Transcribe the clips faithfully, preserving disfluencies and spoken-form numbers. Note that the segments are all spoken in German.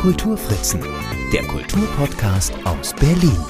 Kulturfritzen, der Kulturpodcast aus Berlin.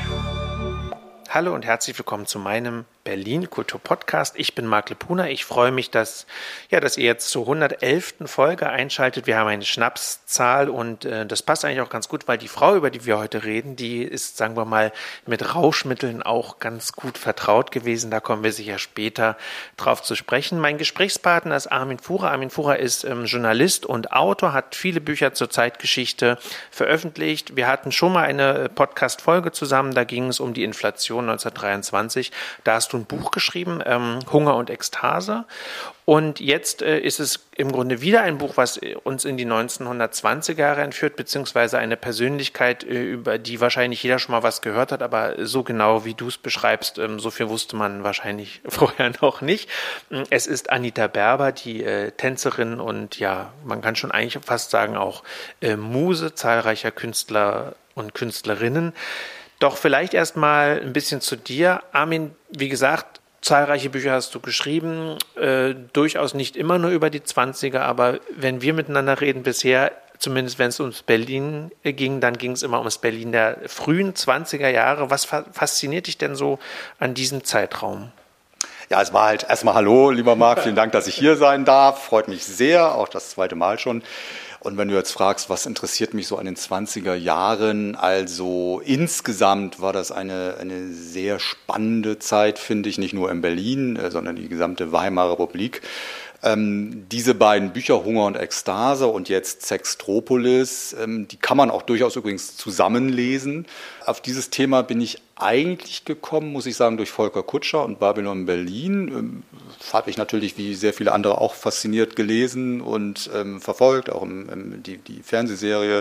Hallo und herzlich willkommen zu meinem Berlin Kulturpodcast. Ich bin Marc Lepuna. Ich freue mich, dass, ja, dass ihr jetzt zur hundertelften Folge einschaltet. Wir haben eine Schnapszahl und äh, das passt eigentlich auch ganz gut, weil die Frau, über die wir heute reden, die ist, sagen wir mal, mit Rauschmitteln auch ganz gut vertraut gewesen. Da kommen wir sicher später drauf zu sprechen. Mein Gesprächspartner ist Armin Fuhrer. Armin Fuhrer ist ähm, Journalist und Autor, hat viele Bücher zur Zeitgeschichte veröffentlicht. Wir hatten schon mal eine Podcast-Folge zusammen, da ging es um die Inflation neunzehnhundertdreiundzwanzig. Da hast du ein Buch geschrieben, ähm, Hunger und Ekstase. Und jetzt äh, ist es im Grunde wieder ein Buch, was uns in die neunzehnhundertzwanziger Jahre entführt, beziehungsweise eine Persönlichkeit, äh, über die wahrscheinlich jeder schon mal was gehört hat, aber so genau wie du es beschreibst, ähm, so viel wusste man wahrscheinlich vorher noch nicht. Es ist Anita Berber, die äh, Tänzerin und ja, man kann schon eigentlich fast sagen auch äh, Muse zahlreicher Künstler und Künstlerinnen. Doch vielleicht erstmal ein bisschen zu dir. Armin, wie gesagt, zahlreiche Bücher hast du geschrieben, äh, durchaus nicht immer nur über die zwanziger, aber wenn wir miteinander reden bisher, zumindest wenn es ums Berlin ging, dann ging es immer ums Berlin der frühen zwanziger Jahre. Was fa- fasziniert dich denn so an diesem Zeitraum? Ja, es war halt erstmal hallo, lieber Marc, vielen Dank, dass ich hier sein darf. Freut mich sehr, auch das zweite Mal schon. Und wenn du jetzt fragst, was interessiert mich so an den zwanziger Jahren, also insgesamt war das eine, eine sehr spannende Zeit, finde ich, nicht nur in Berlin, sondern die gesamte Weimarer Republik. Ähm, diese beiden Bücher, Hunger und Ekstase und jetzt Sextropolis, ähm, die kann man auch durchaus übrigens zusammenlesen. Auf dieses Thema bin ich eigentlich gekommen, muss ich sagen, durch Volker Kutscher und Babylon Berlin. Ähm, habe ich natürlich wie sehr viele andere auch fasziniert gelesen und ähm, verfolgt, auch im, im, die, die Fernsehserie.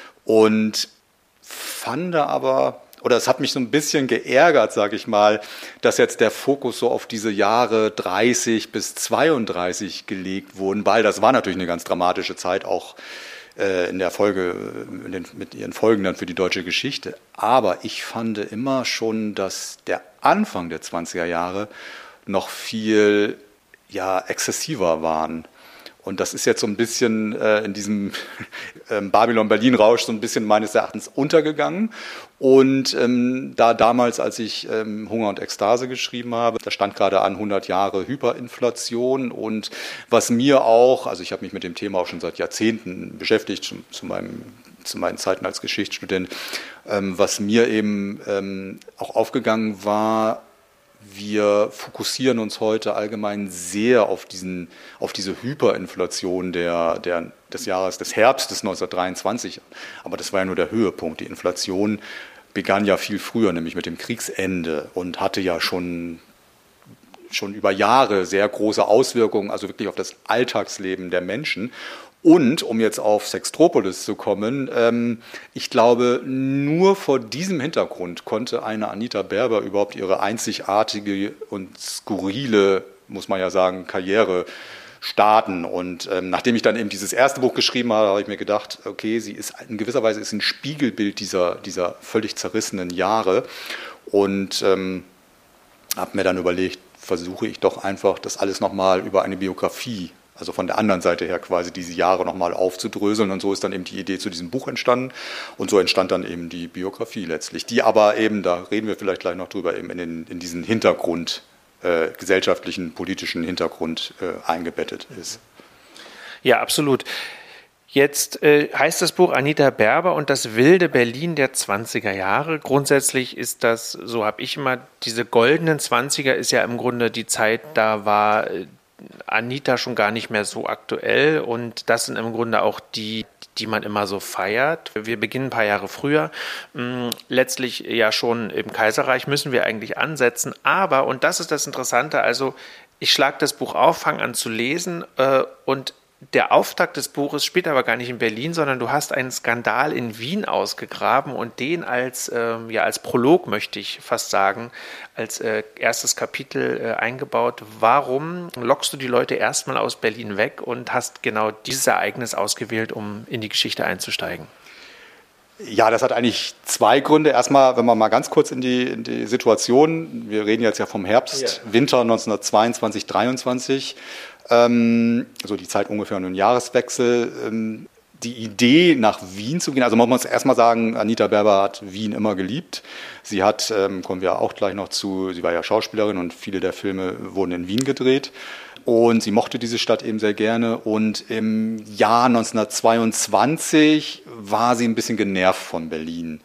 Und fand aber... Oder es hat mich so ein bisschen geärgert, sage ich mal, dass jetzt der Fokus so auf diese Jahre dreißig bis zweiunddreißig gelegt wurde, weil das war natürlich eine ganz dramatische Zeit, auch äh, in der Folge, in den, mit ihren Folgen dann für die deutsche Geschichte. Aber ich fand immer schon, dass der Anfang der zwanziger Jahre noch viel ja, exzessiver waren. Und das ist jetzt so ein bisschen äh, in diesem äh, Babylon-Berlin-Rausch so ein bisschen meines Erachtens untergegangen. Und ähm, da damals, als ich ähm, Hunger und Ekstase geschrieben habe, da stand gerade an hundert Jahre Hyperinflation. Und was mir auch, also ich habe mich mit dem Thema auch schon seit Jahrzehnten beschäftigt, zu, zu, meinem, zu meinen Zeiten als Geschichtsstudent, ähm, was mir eben ähm, auch aufgegangen war, wir fokussieren uns heute allgemein sehr auf, diesen, auf diese Hyperinflation der, der, des Jahres, des Herbstes neunzehnhundertdreiundzwanzig. Aber das war ja nur der Höhepunkt. Die Inflation begann ja viel früher, nämlich mit dem Kriegsende und hatte ja schon, schon über Jahre sehr große Auswirkungen, also wirklich auf das Alltagsleben der Menschen. Und, um jetzt auf Sextropolis zu kommen, ähm, ich glaube, nur vor diesem Hintergrund konnte eine Anita Berber überhaupt ihre einzigartige und skurrile, muss man ja sagen, Karriere starten. Und ähm, nachdem ich dann eben dieses erste Buch geschrieben habe, habe ich mir gedacht, okay, sie ist in gewisser Weise ist ein Spiegelbild dieser, dieser völlig zerrissenen Jahre. Und ähm, habe mir dann überlegt, versuche ich doch einfach das alles nochmal über eine Biografie, also von der anderen Seite her quasi diese Jahre nochmal aufzudröseln. Und so ist dann eben die Idee zu diesem Buch entstanden. Und so entstand dann eben die Biografie letztlich, die aber eben, da reden wir vielleicht gleich noch drüber, eben in, den, in diesen Hintergrund, äh, gesellschaftlichen, politischen Hintergrund äh, eingebettet ist. Ja, absolut. Jetzt äh, heißt das Buch Anita Berber und das wilde Berlin der zwanziger Jahre. Grundsätzlich ist das, so habe ich immer, diese goldenen Zwanziger ist ja im Grunde die Zeit, da war äh, Anita schon gar nicht mehr so aktuell und das sind im Grunde auch die, die man immer so feiert. Wir beginnen ein paar Jahre früher. Letztlich ja schon im Kaiserreich müssen wir eigentlich ansetzen, aber, und das ist das Interessante, also ich schlage das Buch auf, fange an zu lesen äh, und der Auftakt des Buches spielt aber gar nicht in Berlin, sondern du hast einen Skandal in Wien ausgegraben und den als, ähm, ja, als Prolog, möchte ich fast sagen, als äh, erstes Kapitel äh, eingebaut. Warum lockst du die Leute erstmal aus Berlin weg und hast genau dieses Ereignis ausgewählt, um in die Geschichte einzusteigen? Ja, das hat eigentlich zwei Gründe. Erstmal, wenn man mal ganz kurz in die, in die Situation, wir reden jetzt ja vom Herbst, ja. Winter neunzehnhundertzweiundzwanzig, dreiundzwanzig, ähm, also die Zeit ungefähr um den Jahreswechsel. Ähm, die Idee, nach Wien zu gehen, also man muss erstmal sagen, Anita Berber hat Wien immer geliebt. Sie hat, ähm, kommen wir auch gleich noch zu, sie war ja Schauspielerin und viele der Filme wurden in Wien gedreht. Und sie mochte diese Stadt eben sehr gerne. Und im Jahr neunzehnhundertzweiundzwanzig war sie ein bisschen genervt von Berlin.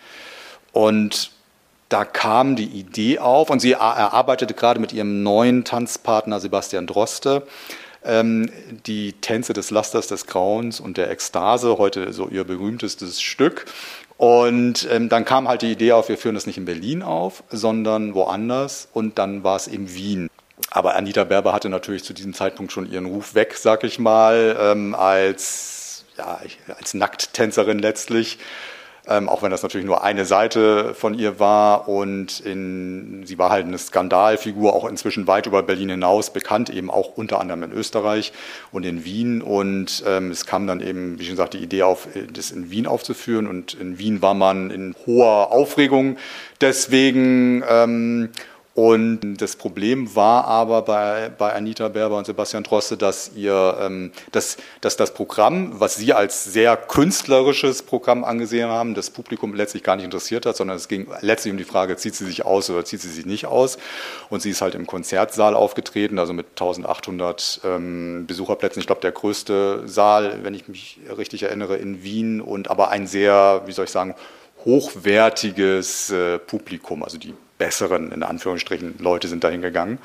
Und da kam die Idee auf, und sie erarbeitete gerade mit ihrem neuen Tanzpartner Sebastian Droste ähm, die Tänze des Lasters, des Grauens und der Ekstase, heute so ihr berühmtestes Stück. Und ähm, dann kam halt die Idee auf, wir führen das nicht in Berlin auf, sondern woanders. Und dann war es eben Wien. Aber Anita Berber hatte natürlich zu diesem Zeitpunkt schon ihren Ruf weg, sag ich mal, ähm, als, ja, als Nackttänzerin letztlich. Ähm, auch wenn das natürlich nur eine Seite von ihr war, und in, sie war halt eine Skandalfigur, auch inzwischen weit über Berlin hinaus bekannt, eben auch unter anderem in Österreich und in Wien, und ähm, es kam dann eben, wie schon gesagt, die Idee auf, das in Wien aufzuführen, und in Wien war man in hoher Aufregung deswegen. Ähm, Und das Problem war aber bei, bei Anita Berber und Sebastian Droste, dass, ihr, ähm, dass, dass das Programm, was sie als sehr künstlerisches Programm angesehen haben, das Publikum letztlich gar nicht interessiert hat, sondern es ging letztlich um die Frage, zieht sie sich aus oder zieht sie sich nicht aus. Und sie ist halt im Konzertsaal aufgetreten, also mit eintausendachthundert ähm, Besucherplätzen. Ich glaube, der größte Saal, wenn ich mich richtig erinnere, in Wien, und aber ein sehr, wie soll ich sagen, hochwertiges äh, Publikum, also die besseren, in Anführungsstrichen, Leute sind dahin gegangen.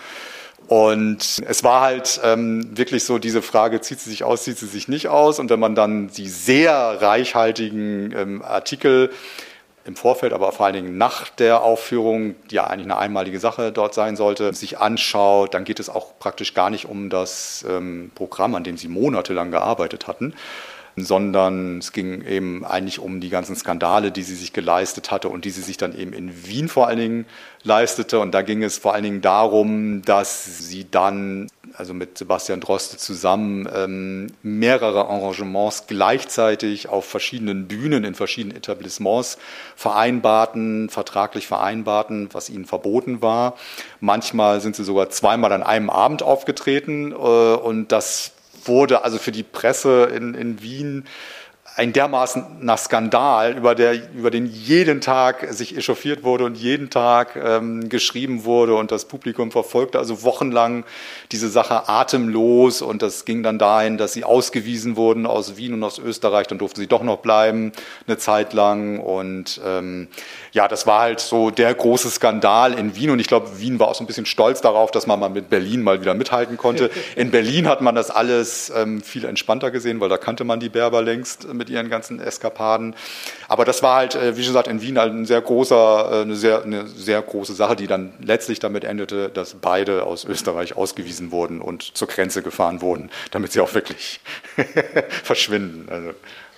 Und es war halt ähm, wirklich so diese Frage, zieht sie sich aus, zieht sie sich nicht aus? Und wenn man dann die sehr reichhaltigen ähm, Artikel im Vorfeld, aber vor allen Dingen nach der Aufführung, die ja eigentlich eine einmalige Sache dort sein sollte, sich anschaut, dann geht es auch praktisch gar nicht um das ähm, Programm, an dem sie monatelang gearbeitet hatten, sondern es ging eben eigentlich um die ganzen Skandale, die sie sich geleistet hatte und die sie sich dann eben in Wien vor allen Dingen leistete. Und da ging es vor allen Dingen darum, dass sie dann, also mit Sebastian Droste zusammen, ähm, mehrere Arrangements gleichzeitig auf verschiedenen Bühnen, in verschiedenen Etablissements vereinbarten, vertraglich vereinbarten, was ihnen verboten war. Manchmal sind sie sogar zweimal an einem Abend aufgetreten, äh, und das wurde also für die Presse in, in Wien ein dermaßener Skandal, über, der, über den jeden Tag sich echauffiert wurde und jeden Tag ähm, geschrieben wurde, und das Publikum verfolgte also wochenlang diese Sache atemlos, und das ging dann dahin, dass sie ausgewiesen wurden aus Wien und aus Österreich, dann durften sie doch noch bleiben eine Zeit lang, und ähm, ja, das war halt so der große Skandal in Wien, und ich glaube, Wien war auch so ein bisschen stolz darauf, dass man mal mit Berlin mal wieder mithalten konnte. In Berlin hat man das alles ähm, viel entspannter gesehen, weil da kannte man die Berber längst mit ihren ganzen Eskapaden. Aber das war halt, wie schon gesagt, in Wien halt ein sehr großer, eine sehr, eine sehr große Sache, die dann letztlich damit endete, dass beide aus Österreich ausgewiesen wurden und zur Grenze gefahren wurden, damit sie auch wirklich verschwinden. Also.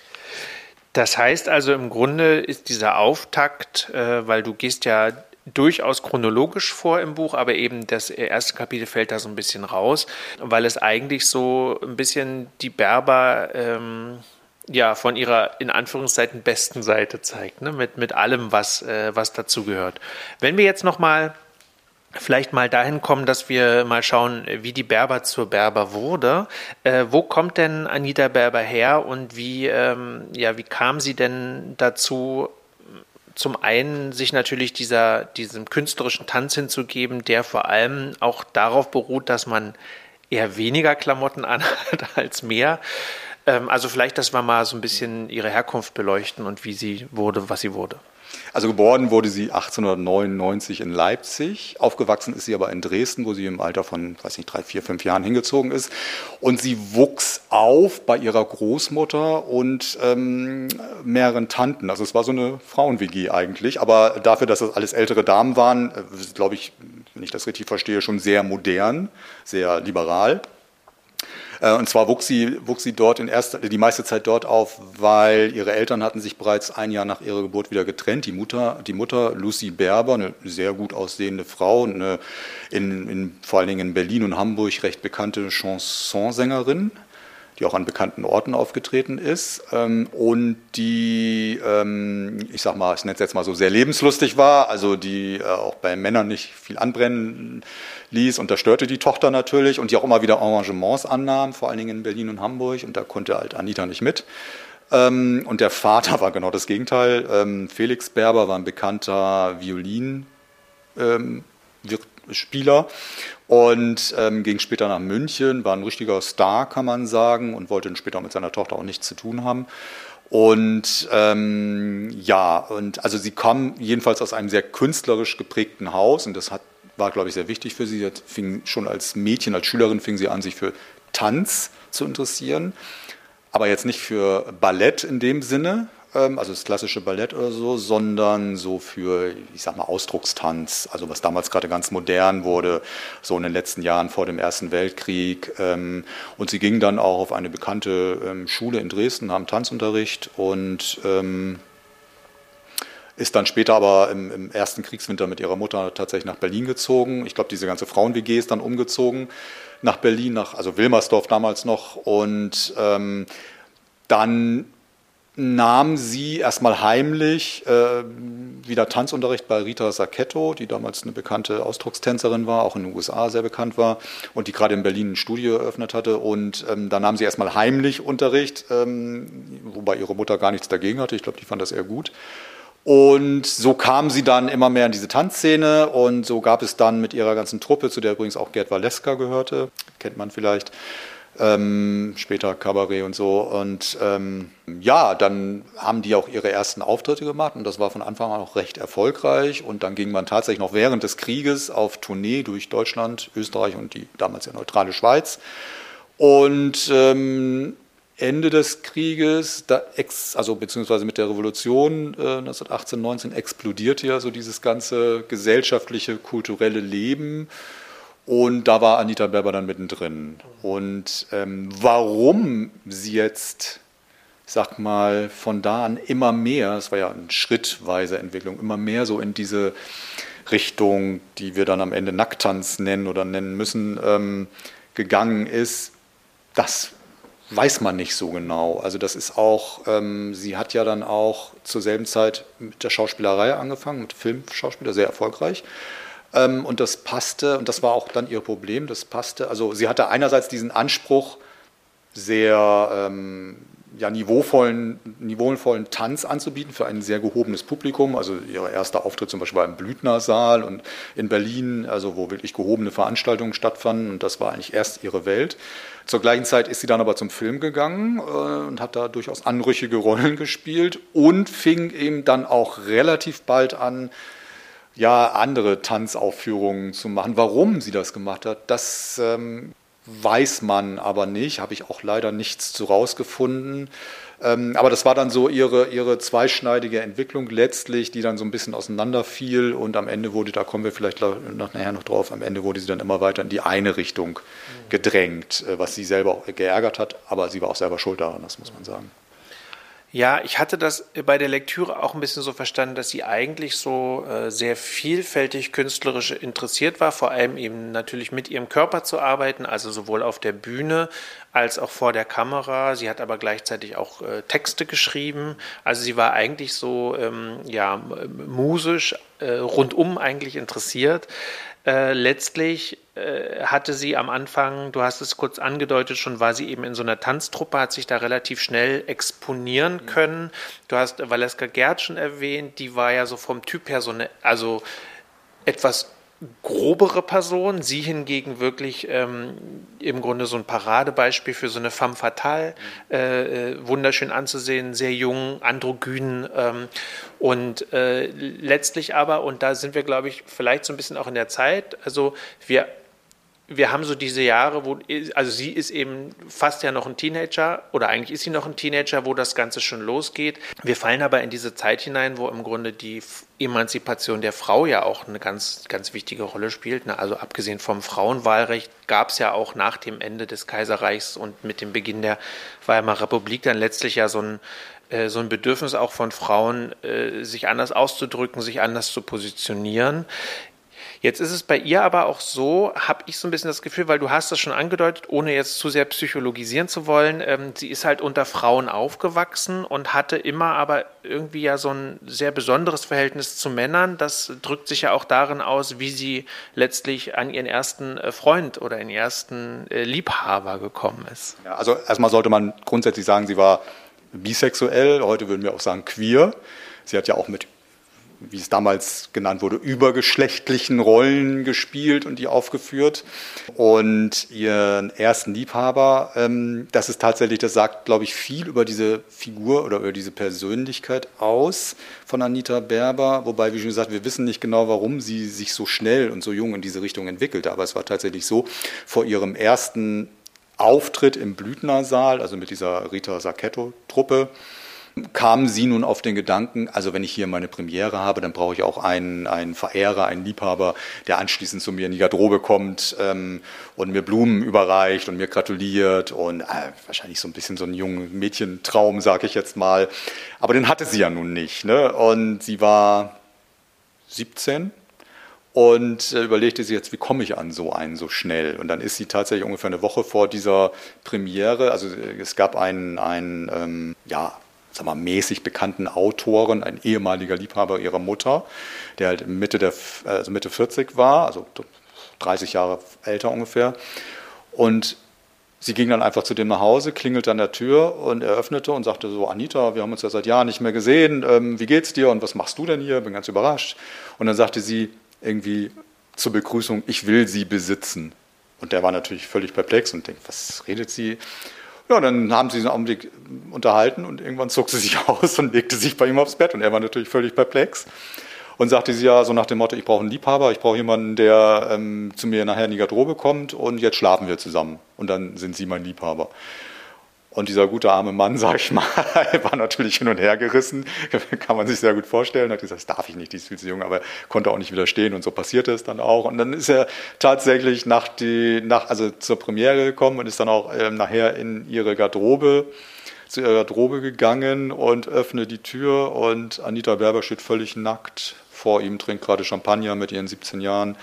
Das heißt also, im Grunde ist dieser Auftakt, äh, weil du gehst ja durchaus chronologisch vor im Buch, aber eben das erste Kapitel fällt da so ein bisschen raus, weil es eigentlich so ein bisschen die Berber ähm, ja von ihrer in Anführungszeichen besten Seite zeigt, ne? mit, mit allem, was, äh, was dazugehört. Wenn wir jetzt nochmal vielleicht mal dahin kommen, dass wir mal schauen, wie die Berber zur Berber wurde. Äh, wo kommt denn Anita Berber her, und wie, ähm, ja, wie kam sie denn dazu, zum einen sich natürlich dieser, diesem künstlerischen Tanz hinzugeben, der vor allem auch darauf beruht, dass man eher weniger Klamotten anhat als mehr. Ähm, also vielleicht, dass wir mal so ein bisschen ihre Herkunft beleuchten und wie sie wurde, was sie wurde. Also geboren wurde sie achtzehnhundertneunundneunzig in Leipzig, aufgewachsen ist sie aber in Dresden, wo sie im Alter von, weiß nicht, drei, vier, fünf Jahren hingezogen ist. Und sie wuchs auf bei ihrer Großmutter und ähm, mehreren Tanten. Also es war so eine Frauen-W G eigentlich, aber dafür, dass das alles ältere Damen waren, glaube ich, wenn ich das richtig verstehe, schon sehr modern, sehr liberal. Und zwar wuchs sie, wuchs sie dort in erster, die meiste Zeit dort auf, weil ihre Eltern hatten sich bereits ein Jahr nach ihrer Geburt wieder getrennt. Die Mutter, die Mutter Lucy Berber, eine sehr gut aussehende Frau, eine in, in, vor allen Dingen in Berlin und Hamburg recht bekannte Chansonsängerin, die auch an bekannten Orten aufgetreten ist, und die, ich sag mal, ich nenne es jetzt mal so, sehr lebenslustig war, also die auch bei Männern nicht viel anbrennen ließ, und das störte die Tochter natürlich, und die auch immer wieder Arrangements annahm, vor allen Dingen in Berlin und Hamburg, und da konnte halt Anita nicht mit. Ähm, und der Vater war genau das Gegenteil. Ähm, Felix Berber war ein bekannter Violin ähm, Spieler und ähm, ging später nach München, war ein richtiger Star, kann man sagen, und wollte dann später mit seiner Tochter auch nichts zu tun haben. Und ähm, ja, und also sie kam jedenfalls aus einem sehr künstlerisch geprägten Haus und das hat, war, glaube ich, sehr wichtig für sie. Sie fing schon als Mädchen, als Schülerin fing sie an, sich für Tanz zu interessieren, aber jetzt nicht für Ballett in dem Sinne, also das klassische Ballett oder so, sondern so für, ich sag mal, Ausdruckstanz, also was damals gerade ganz modern wurde, so in den letzten Jahren vor dem Ersten Weltkrieg. Und sie ging dann auch auf eine bekannte Schule in Dresden, nahm Tanzunterricht und ist dann später aber im, im ersten Kriegswinter mit ihrer Mutter tatsächlich nach Berlin gezogen. Ich glaube, diese ganze Frauen-W G ist dann umgezogen nach Berlin, nach, also Wilmersdorf damals noch. Und ähm, dann nahm sie erstmal heimlich äh, wieder Tanzunterricht bei Rita Sacchetto, die damals eine bekannte Ausdruckstänzerin war, auch in den U S A sehr bekannt war und die gerade in Berlin ein Studio eröffnet hatte. Und ähm, da nahm sie erstmal heimlich Unterricht, ähm, wobei ihre Mutter gar nichts dagegen hatte. Ich glaube, die fand das eher gut. Und so kam sie dann immer mehr in diese Tanzszene und so gab es dann mit ihrer ganzen Truppe, zu der übrigens auch Gerd Waleska gehörte, kennt man vielleicht, Ähm, später Kabarett und so. Und ähm, ja, dann haben die auch ihre ersten Auftritte gemacht und das war von Anfang an auch recht erfolgreich. Und dann ging man tatsächlich noch während des Krieges auf Tournee durch Deutschland, Österreich und die damals ja neutrale Schweiz. Und ähm, Ende des Krieges, da ex, also beziehungsweise mit der Revolution äh, neunzehnhundertachtzehn, neunzehn explodierte ja so dieses ganze gesellschaftliche, kulturelle Leben. Und da war Anita Berber dann mittendrin. Und ähm, warum sie jetzt, ich sag mal, von da an immer mehr, es war ja eine schrittweise Entwicklung, immer mehr so in diese Richtung, die wir dann am Ende Nacktanz nennen oder nennen müssen, ähm, gegangen ist, das weiß man nicht so genau. Also das ist auch, ähm, sie hat ja dann auch zur selben Zeit mit der Schauspielerei angefangen, mit Filmschauspieler, sehr erfolgreich. Und das passte, und das war auch dann ihr Problem, das passte, also sie hatte einerseits diesen Anspruch, sehr ähm, ja, niveauvollen, niveauvollen Tanz anzubieten für ein sehr gehobenes Publikum, also ihr erster Auftritt zum Beispiel war im Blüthner-Saal und in Berlin, also wo wirklich gehobene Veranstaltungen stattfanden und das war eigentlich erst ihre Welt. Zur gleichen Zeit ist sie dann aber zum Film gegangen äh, und hat da durchaus anrüchige Rollen gespielt und fing eben dann auch relativ bald an, ja, andere Tanzaufführungen zu machen. Warum sie das gemacht hat, das ähm, weiß man aber nicht, habe ich auch leider nichts zu rausgefunden. Ähm, aber das war dann so ihre, ihre zweischneidige Entwicklung letztlich, die dann so ein bisschen auseinanderfiel und am Ende wurde, da kommen wir vielleicht noch nachher noch drauf, am Ende wurde sie dann immer weiter in die eine Richtung gedrängt, was sie selber auch geärgert hat, aber sie war auch selber schuld daran, das muss man sagen. Ja, ich hatte das bei der Lektüre auch ein bisschen so verstanden, dass sie eigentlich so äh, sehr vielfältig künstlerisch interessiert war, vor allem eben natürlich mit ihrem Körper zu arbeiten, also sowohl auf der Bühne als auch vor der Kamera. Sie hat aber gleichzeitig auch äh, Texte geschrieben. Also sie war eigentlich so ähm, ja, musisch äh, rundum eigentlich interessiert. Äh, letztlich äh, hatte sie am Anfang, du hast es kurz angedeutet, schon war sie eben in so einer Tanztruppe, hat sich da relativ schnell exponieren können. Du hast Valeska Gerd schon erwähnt, die war ja so vom Typ her so eine, also etwas grobere Person, sie hingegen wirklich ähm, im Grunde so ein Paradebeispiel für so eine femme fatale, äh, wunderschön anzusehen, sehr jung, androgyn ähm, und äh, letztlich aber, und da sind wir, glaube ich, vielleicht so ein bisschen auch in der Zeit, also wir Wir haben so diese Jahre, wo, also sie ist eben fast ja noch ein Teenager oder eigentlich ist sie noch ein Teenager, wo das Ganze schon losgeht. Wir fallen aber in diese Zeit hinein, wo im Grunde die Emanzipation der Frau ja auch eine ganz, ganz wichtige Rolle spielt. Also abgesehen vom Frauenwahlrecht gab es ja auch nach dem Ende des Kaiserreichs und mit dem Beginn der Weimarer Republik dann letztlich ja so ein so ein Bedürfnis auch von Frauen, sich anders auszudrücken, sich anders zu positionieren. Jetzt ist es bei ihr aber auch so, habe ich so ein bisschen das Gefühl, weil du hast das schon angedeutet, ohne jetzt zu sehr psychologisieren zu wollen, ähm, sie ist halt unter Frauen aufgewachsen und hatte immer aber irgendwie ja so ein sehr besonderes Verhältnis zu Männern. Das drückt sich ja auch darin aus, wie sie letztlich an ihren ersten Freund oder ihren ersten Liebhaber gekommen ist. Ja, also erstmal sollte man grundsätzlich sagen, sie war bisexuell, heute würden wir auch sagen queer. Sie hat ja auch mit, wie es damals genannt wurde, übergeschlechtlichen Rollen gespielt und die aufgeführt. Und ihren ersten Liebhaber, ähm, das ist tatsächlich, das sagt, glaube ich, viel über diese Figur oder über diese Persönlichkeit aus von Anita Berber. Wobei, wie schon gesagt, wir wissen nicht genau, warum sie sich so schnell und so jung in diese Richtung entwickelte. Aber es war tatsächlich so, vor ihrem ersten Auftritt im Blüthner Saal, also mit dieser Rita Sacchetto-Truppe, kam sie nun auf den Gedanken, also wenn ich hier meine Premiere habe, dann brauche ich auch einen, einen Verehrer, einen Liebhaber, der anschließend zu mir in die Garderobe kommt ähm, und mir Blumen überreicht und mir gratuliert und äh, wahrscheinlich so ein bisschen so einen jungen Mädchentraum, sage ich jetzt mal. Aber den hatte sie ja nun nicht, ne? Und sie war siebzehn und äh, überlegte sich jetzt, wie komme ich an so einen so schnell? Und dann ist sie tatsächlich ungefähr eine Woche vor dieser Premiere, also es gab einen, einen ähm, ja, sag mal, mäßig bekannten Autoren, ein ehemaliger Liebhaber ihrer Mutter, der halt Mitte, der, also Mitte vierzig war, also dreißig Jahre älter ungefähr. Und sie ging dann einfach zu dem nach Hause, klingelte an der Tür und er öffnete und sagte so, Anita, wir haben uns ja seit Jahren nicht mehr gesehen, ähm, wie geht's dir und was machst du denn hier? Bin ganz überrascht. Und dann sagte sie irgendwie zur Begrüßung, ich will sie besitzen. Und der war natürlich völlig perplex und denkt, was redet sie? Ja, dann haben sie einen Augenblick unterhalten und irgendwann zog sie sich aus und legte sich bei ihm aufs Bett. Und er war natürlich völlig perplex und sagte sie ja so nach dem Motto, ich brauche einen Liebhaber, ich brauche jemanden, der ähm, zu mir nachher in die Garderobe kommt und jetzt schlafen wir zusammen. Und dann sind Sie mein Liebhaber. Und dieser gute arme Mann, sag ich mal, war natürlich hin und her gerissen, kann man sich sehr gut vorstellen. Er hat gesagt, das darf ich nicht, die ist viel zu jung, aber konnte auch nicht widerstehen und so passierte es dann auch. Und dann ist er tatsächlich nach die, nach, also zur Premiere gekommen und ist dann auch ähm, nachher in ihre Garderobe, zu ihrer Garderobe gegangen und öffnet die Tür und Anita Berber steht völlig nackt vor ihm, trinkt gerade Champagner mit ihren siebzehn Jahren.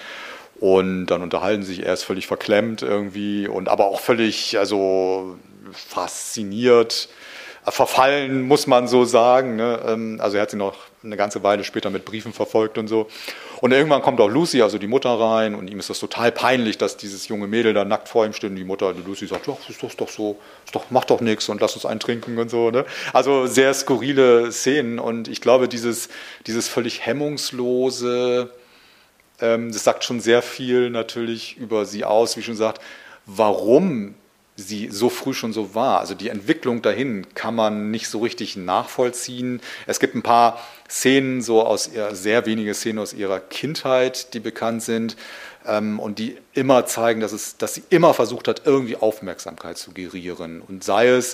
Und dann unterhalten sie sich, er ist völlig verklemmt irgendwie und aber auch völlig, also fasziniert, verfallen, muss man so sagen. Ne? Also er hat sie noch eine ganze Weile später mit Briefen verfolgt und so. Und irgendwann kommt auch Lucy, also die Mutter, rein und ihm ist das total peinlich, dass dieses junge Mädel da nackt vor ihm steht und die Mutter, die Lucy, sagt, doch, ist doch, ist doch so, ist doch, mach doch nichts und lass uns einen trinken und so. Ne? Also sehr skurrile Szenen und ich glaube, dieses, dieses völlig hemmungslose, ähm, das sagt schon sehr viel natürlich über sie aus, wie schon gesagt, warum sie so früh schon so war. Also die Entwicklung dahin kann man nicht so richtig nachvollziehen. Es gibt ein paar Szenen, so aus ihr, sehr wenige Szenen aus ihrer Kindheit, die bekannt sind ähm, und die immer zeigen, dass, es, dass sie immer versucht hat, irgendwie Aufmerksamkeit zu gerieren. Und sei es,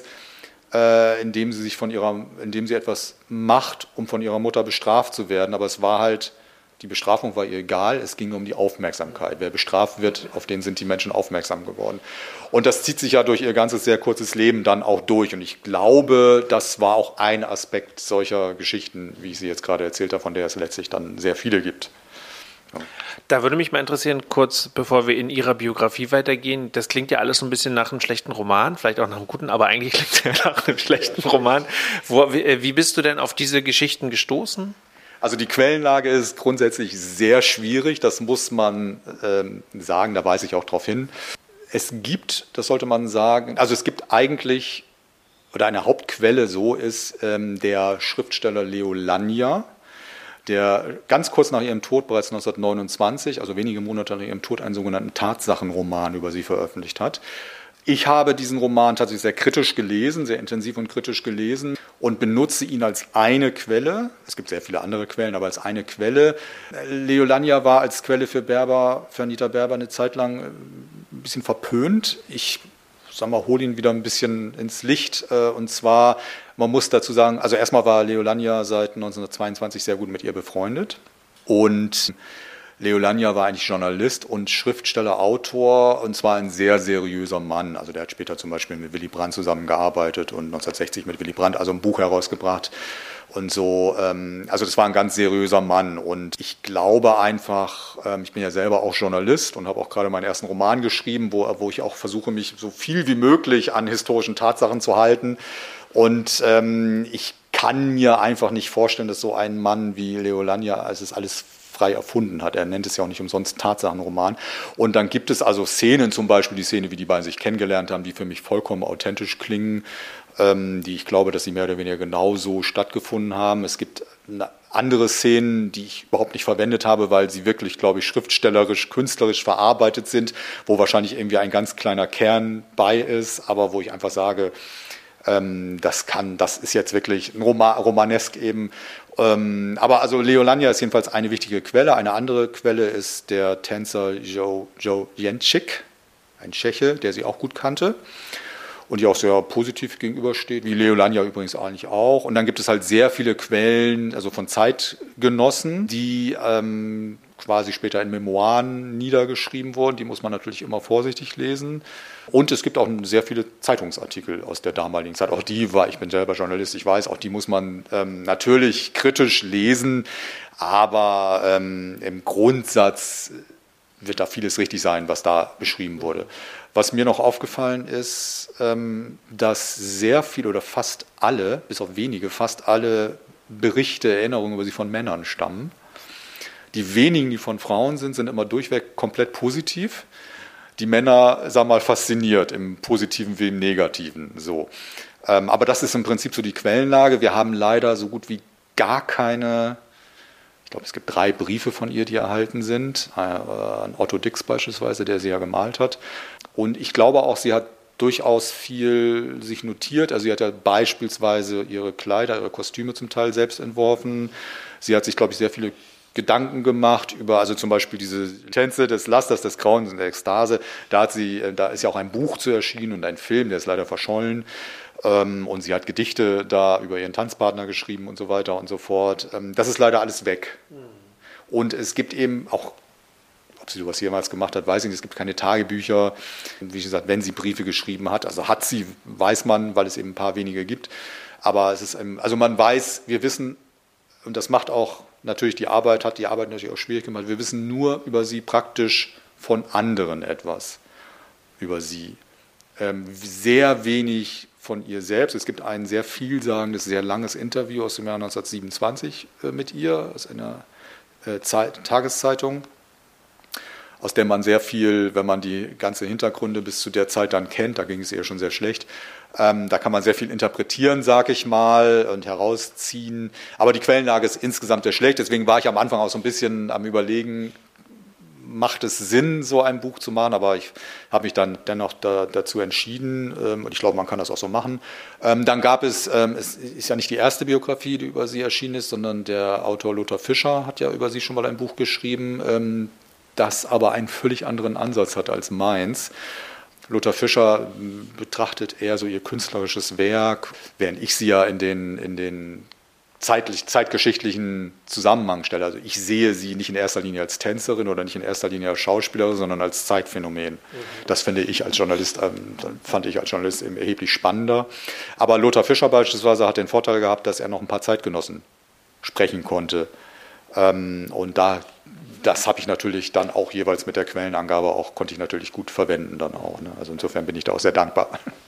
äh, indem sie sich von ihrer, indem sie etwas macht, um von ihrer Mutter bestraft zu werden. Aber es war halt, die Bestrafung war ihr egal, es ging um die Aufmerksamkeit. Wer bestraft wird, auf den sind die Menschen aufmerksam geworden. Und das zieht sich ja durch ihr ganzes sehr kurzes Leben dann auch durch. Und ich glaube, das war auch ein Aspekt solcher Geschichten, wie ich sie jetzt gerade erzählt habe, von der es letztlich dann sehr viele gibt. Ja. Da würde mich mal interessieren, kurz bevor wir in Ihrer Biografie weitergehen, das klingt ja alles so ein bisschen nach einem schlechten Roman, vielleicht auch nach einem guten, aber eigentlich klingt es ja nach einem schlechten Roman. Wo, wie bist du denn auf diese Geschichten gestoßen? Also die Quellenlage ist grundsätzlich sehr schwierig, das muss man ähm, sagen, da weise ich auch darauf hin. Es gibt, das sollte man sagen, also es gibt eigentlich, oder eine Hauptquelle so ist, ähm, der Schriftsteller Leo Lanja, der ganz kurz nach ihrem Tod, bereits neunzehnhundertneunundzwanzig, also wenige Monate nach ihrem Tod, einen sogenannten Tatsachenroman über sie veröffentlicht hat. Ich habe diesen Roman tatsächlich sehr kritisch gelesen, sehr intensiv und kritisch gelesen und benutze ihn als eine Quelle. Es gibt sehr viele andere Quellen, aber als eine Quelle. Leo Lanja war als Quelle für Berber, für Anita Berber eine Zeit lang ein bisschen verpönt. Ich sag mal, hole ihn wieder ein bisschen ins Licht. Und zwar, man muss dazu sagen, also erstmal war Leo Lanja seit neunzehnhundertzweiundzwanzig sehr gut mit ihr befreundet. Und Leo Lanja war eigentlich Journalist und Schriftsteller, Autor und zwar ein sehr seriöser Mann. Also der hat später zum Beispiel mit Willy Brandt zusammengearbeitet und neunzehnhundertsechzig mit Willy Brandt also ein Buch herausgebracht und so. Also das war ein ganz seriöser Mann und ich glaube einfach, ich bin ja selber auch Journalist und habe auch gerade meinen ersten Roman geschrieben, wo, wo ich auch versuche, mich so viel wie möglich an historischen Tatsachen zu halten und ähm, ich kann mir einfach nicht vorstellen, dass so ein Mann wie Leo Lanja, also es ist alles frei erfunden hat. Er nennt es ja auch nicht umsonst Tatsachenroman. Und dann gibt es also Szenen, zum Beispiel die Szene, wie die beiden sich kennengelernt haben, die für mich vollkommen authentisch klingen, ähm, die ich glaube, dass sie mehr oder weniger genauso stattgefunden haben. Es gibt andere Szenen, die ich überhaupt nicht verwendet habe, weil sie wirklich, glaube ich, schriftstellerisch, künstlerisch verarbeitet sind, wo wahrscheinlich irgendwie ein ganz kleiner Kern bei ist, aber wo ich einfach sage, ähm, das kann, das ist jetzt wirklich ein Roman, romanesk eben. Ähm, aber also Leolanja ist jedenfalls eine wichtige Quelle. Eine andere Quelle ist der Tänzer Joe, Joe Jędrzejczyk, ein Tscheche, der sie auch gut kannte und die auch sehr positiv gegenübersteht, wie Leolanja übrigens eigentlich auch. Und dann gibt es halt sehr viele Quellen, also von Zeitgenossen, die ähm, quasi später in Memoiren niedergeschrieben wurden. Die muss man natürlich immer vorsichtig lesen. Und es gibt auch sehr viele Zeitungsartikel aus der damaligen Zeit. Auch die war, ich bin selber Journalist, ich weiß, auch die muss man ähm, natürlich kritisch lesen. Aber ähm, im Grundsatz wird da vieles richtig sein, was da beschrieben wurde. Was mir noch aufgefallen ist, dass sehr viel oder fast alle, bis auf wenige, fast alle Berichte, Erinnerungen über sie von Männern stammen. Die wenigen, die von Frauen sind, sind immer durchweg komplett positiv. Die Männer, sagen wir mal, fasziniert, im Positiven wie im Negativen. So. Aber das ist im Prinzip so die Quellenlage. Wir haben leider so gut wie gar keine... Ich glaube, es gibt drei Briefe von ihr, die erhalten sind. An Otto Dix beispielsweise, der sie ja gemalt hat. Und ich glaube auch, sie hat durchaus viel sich notiert. Also sie hat ja beispielsweise ihre Kleider, ihre Kostüme zum Teil selbst entworfen. Sie hat sich, glaube ich, sehr viele Gedanken gemacht über, also zum Beispiel diese Tänze des Lasters, des Grauens und der Ekstase. Da hat sie, da ist ja auch ein Buch zu erschienen und ein Film, der ist leider verschollen. Und sie hat Gedichte da über ihren Tanzpartner geschrieben und so weiter und so fort. Das ist leider alles weg. Und es gibt eben auch, ob sie sowas jemals gemacht hat, weiß ich nicht, es gibt keine Tagebücher. Wie gesagt, wenn sie Briefe geschrieben hat, also hat sie, weiß man, weil es eben ein paar wenige gibt. Aber es ist, also man weiß, wir wissen, und das macht auch natürlich die Arbeit, hat die Arbeit natürlich auch schwierig gemacht, wir wissen nur über sie praktisch von anderen etwas, über sie. Sehr wenig von ihr selbst. Es gibt ein sehr vielsagendes, sehr langes Interview aus dem Jahr neunzehnhundertsiebenundzwanzig mit ihr, aus einer Zeit, Tageszeitung, aus der man sehr viel, wenn man die ganzen Hintergründe bis zu der Zeit dann kennt, da ging es ihr schon sehr schlecht, ähm, da kann man sehr viel interpretieren, sage ich mal, und herausziehen. Aber die Quellenlage ist insgesamt sehr schlecht, deswegen war ich am Anfang auch so ein bisschen am Überlegen, macht es Sinn, so ein Buch zu machen, aber ich habe mich dann dennoch da, dazu entschieden ähm, und ich glaube, man kann das auch so machen. Ähm, dann gab es, ähm, es ist ja nicht die erste Biografie, die über sie erschienen ist, sondern der Autor Lothar Fischer hat ja über sie schon mal ein Buch geschrieben, ähm, das aber einen völlig anderen Ansatz hat als meins. Lothar Fischer betrachtet eher so ihr künstlerisches Werk, während ich sie ja in den, in den zeitlich, zeitgeschichtlichen Zusammenhang stelle. Also ich sehe sie nicht in erster Linie als Tänzerin oder nicht in erster Linie als Schauspielerin, sondern als Zeitphänomen. Mhm. Das finde ich als Journalist, ähm, fand ich als Journalist eben erheblich spannender. Aber Lothar Fischer beispielsweise hat den Vorteil gehabt, dass er noch ein paar Zeitgenossen sprechen konnte. Ähm, und da Das habe ich natürlich dann auch jeweils mit der Quellenangabe auch, konnte ich natürlich gut verwenden dann auch. Ne? Also insofern bin ich da auch sehr dankbar.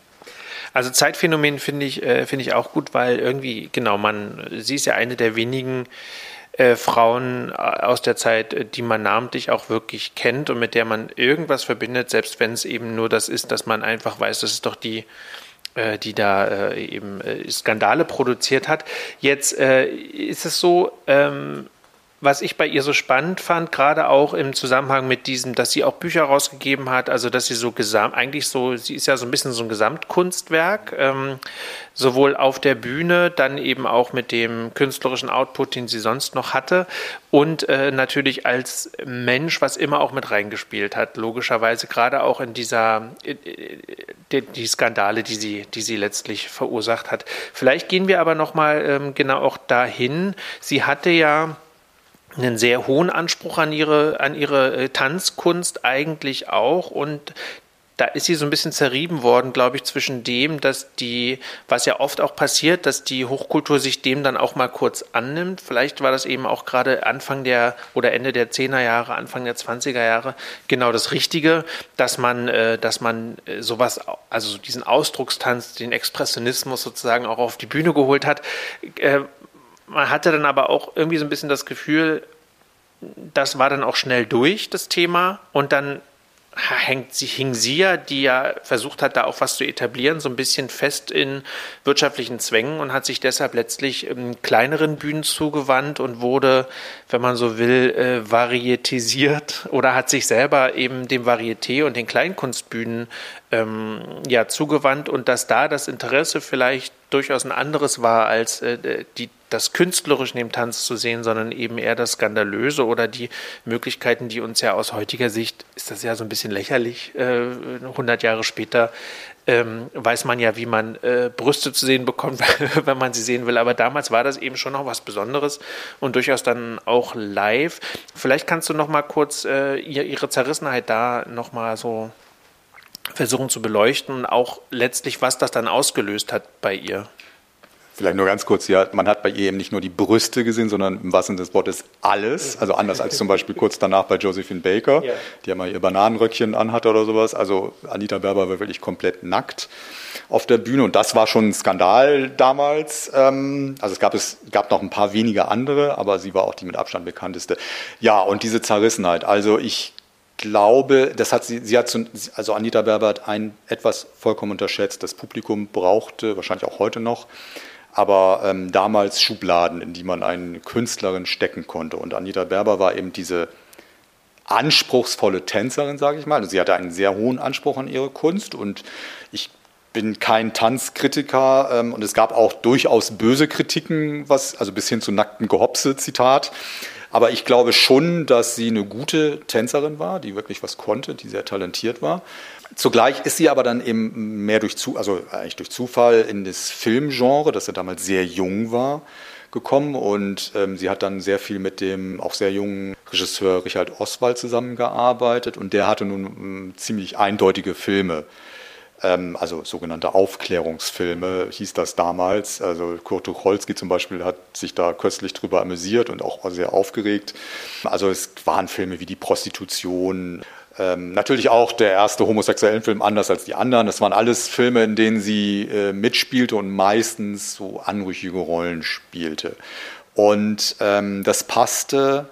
Also Zeitphänomen finde ich, äh, finde ich auch gut, weil irgendwie, genau, man, sie ist ja eine der wenigen äh, Frauen aus der Zeit, die man namentlich auch wirklich kennt und mit der man irgendwas verbindet, selbst wenn es eben nur das ist, dass man einfach weiß, das ist doch die, äh, die da äh, eben äh, Skandale produziert hat. Jetzt äh, ist es so, ähm, was ich bei ihr so spannend fand, gerade auch im Zusammenhang mit diesem, dass sie auch Bücher rausgegeben hat, also dass sie so gesamt, eigentlich so, sie ist ja so ein bisschen so ein Gesamtkunstwerk, ähm, sowohl auf der Bühne, dann eben auch mit dem künstlerischen Output, den sie sonst noch hatte und äh, natürlich als Mensch, was immer auch mit reingespielt hat, logischerweise gerade auch in dieser, äh, die, die Skandale, die sie, die sie letztlich verursacht hat. Vielleicht gehen wir aber nochmal ähm, genau auch dahin, sie hatte ja einen sehr hohen Anspruch an ihre, an ihre Tanzkunst eigentlich auch und da ist sie so ein bisschen zerrieben worden, glaube ich, zwischen dem, dass die, was ja oft auch passiert, dass die Hochkultur sich dem dann auch mal kurz annimmt. Vielleicht war das eben auch gerade Anfang der oder Ende der zehner Jahre, Anfang der zwanziger Jahre genau das Richtige, dass man, äh, dass man sowas, also diesen Ausdruckstanz, den Expressionismus sozusagen auch auf die Bühne geholt hat. Äh, Man hatte dann aber auch irgendwie so ein bisschen das Gefühl, das war dann auch schnell durch, das Thema. Und dann hängt sie, hing sie ja, die ja versucht hat, da auch was zu etablieren, so ein bisschen fest in wirtschaftlichen Zwängen und hat sich deshalb letztlich ähm, kleineren Bühnen zugewandt und wurde, wenn man so will, äh, varietisiert oder hat sich selber eben dem Varieté und den Kleinkunstbühnen ähm, ja, zugewandt und dass da das Interesse vielleicht durchaus ein anderes war, als äh, die das Künstlerische in dem Tanz zu sehen, sondern eben eher das Skandalöse oder die Möglichkeiten, die uns ja aus heutiger Sicht, ist das ja so ein bisschen lächerlich, äh, hundert Jahre später ähm, weiß man ja, wie man äh, Brüste zu sehen bekommt, wenn man sie sehen will, aber damals war das eben schon noch was Besonderes und durchaus dann auch live. Vielleicht kannst du noch mal kurz äh, ihre Zerrissenheit da noch mal so versuchen zu beleuchten und auch letztlich, was das dann ausgelöst hat bei ihr. Vielleicht nur ganz kurz, ja, man hat bei ihr eben nicht nur die Brüste gesehen, sondern im wahrsten Sinne des Wortes alles. Also anders als zum Beispiel kurz danach bei Josephine Baker, ja, die ja mal ihr Bananenröckchen anhatte oder sowas. Also Anita Berber war wirklich komplett nackt auf der Bühne und das war schon ein Skandal damals. Also es gab, es gab noch ein paar wenige andere, aber sie war auch die mit Abstand bekannteste. Ja, und diese Zerrissenheit, also ich glaube, das hat sie, sie hat, zu, also Anita Berber hat ein etwas vollkommen unterschätzt. Das Publikum brauchte, wahrscheinlich auch heute noch, aber ähm, damals Schubladen, in die man eine Künstlerin stecken konnte. Und Anita Berber war eben diese anspruchsvolle Tänzerin, sage ich mal. Also sie hatte einen sehr hohen Anspruch an ihre Kunst und ich bin kein Tanzkritiker ähm, und es gab auch durchaus böse Kritiken, was, also bis hin zu nackten Gehopse, Zitat. Aber ich glaube schon, dass sie eine gute Tänzerin war, die wirklich was konnte, die sehr talentiert war. Zugleich ist sie aber dann eben mehr durch, Zu, also eigentlich durch Zufall in das Filmgenre, das ja damals sehr jung war, gekommen. Und ähm, sie hat dann sehr viel mit dem auch sehr jungen Regisseur Richard Oswald zusammengearbeitet. Und der hatte nun ähm, ziemlich eindeutige Filme. Also sogenannte Aufklärungsfilme hieß das damals. Also Kurt Tucholsky zum Beispiel hat sich da köstlich drüber amüsiert und auch sehr aufgeregt. Also es waren Filme wie Die Prostitution, ähm, natürlich auch der erste homosexuelle Film anders als die anderen. Das waren alles Filme, in denen sie äh, mitspielte und meistens so anrüchige Rollen spielte. Und ähm, das passte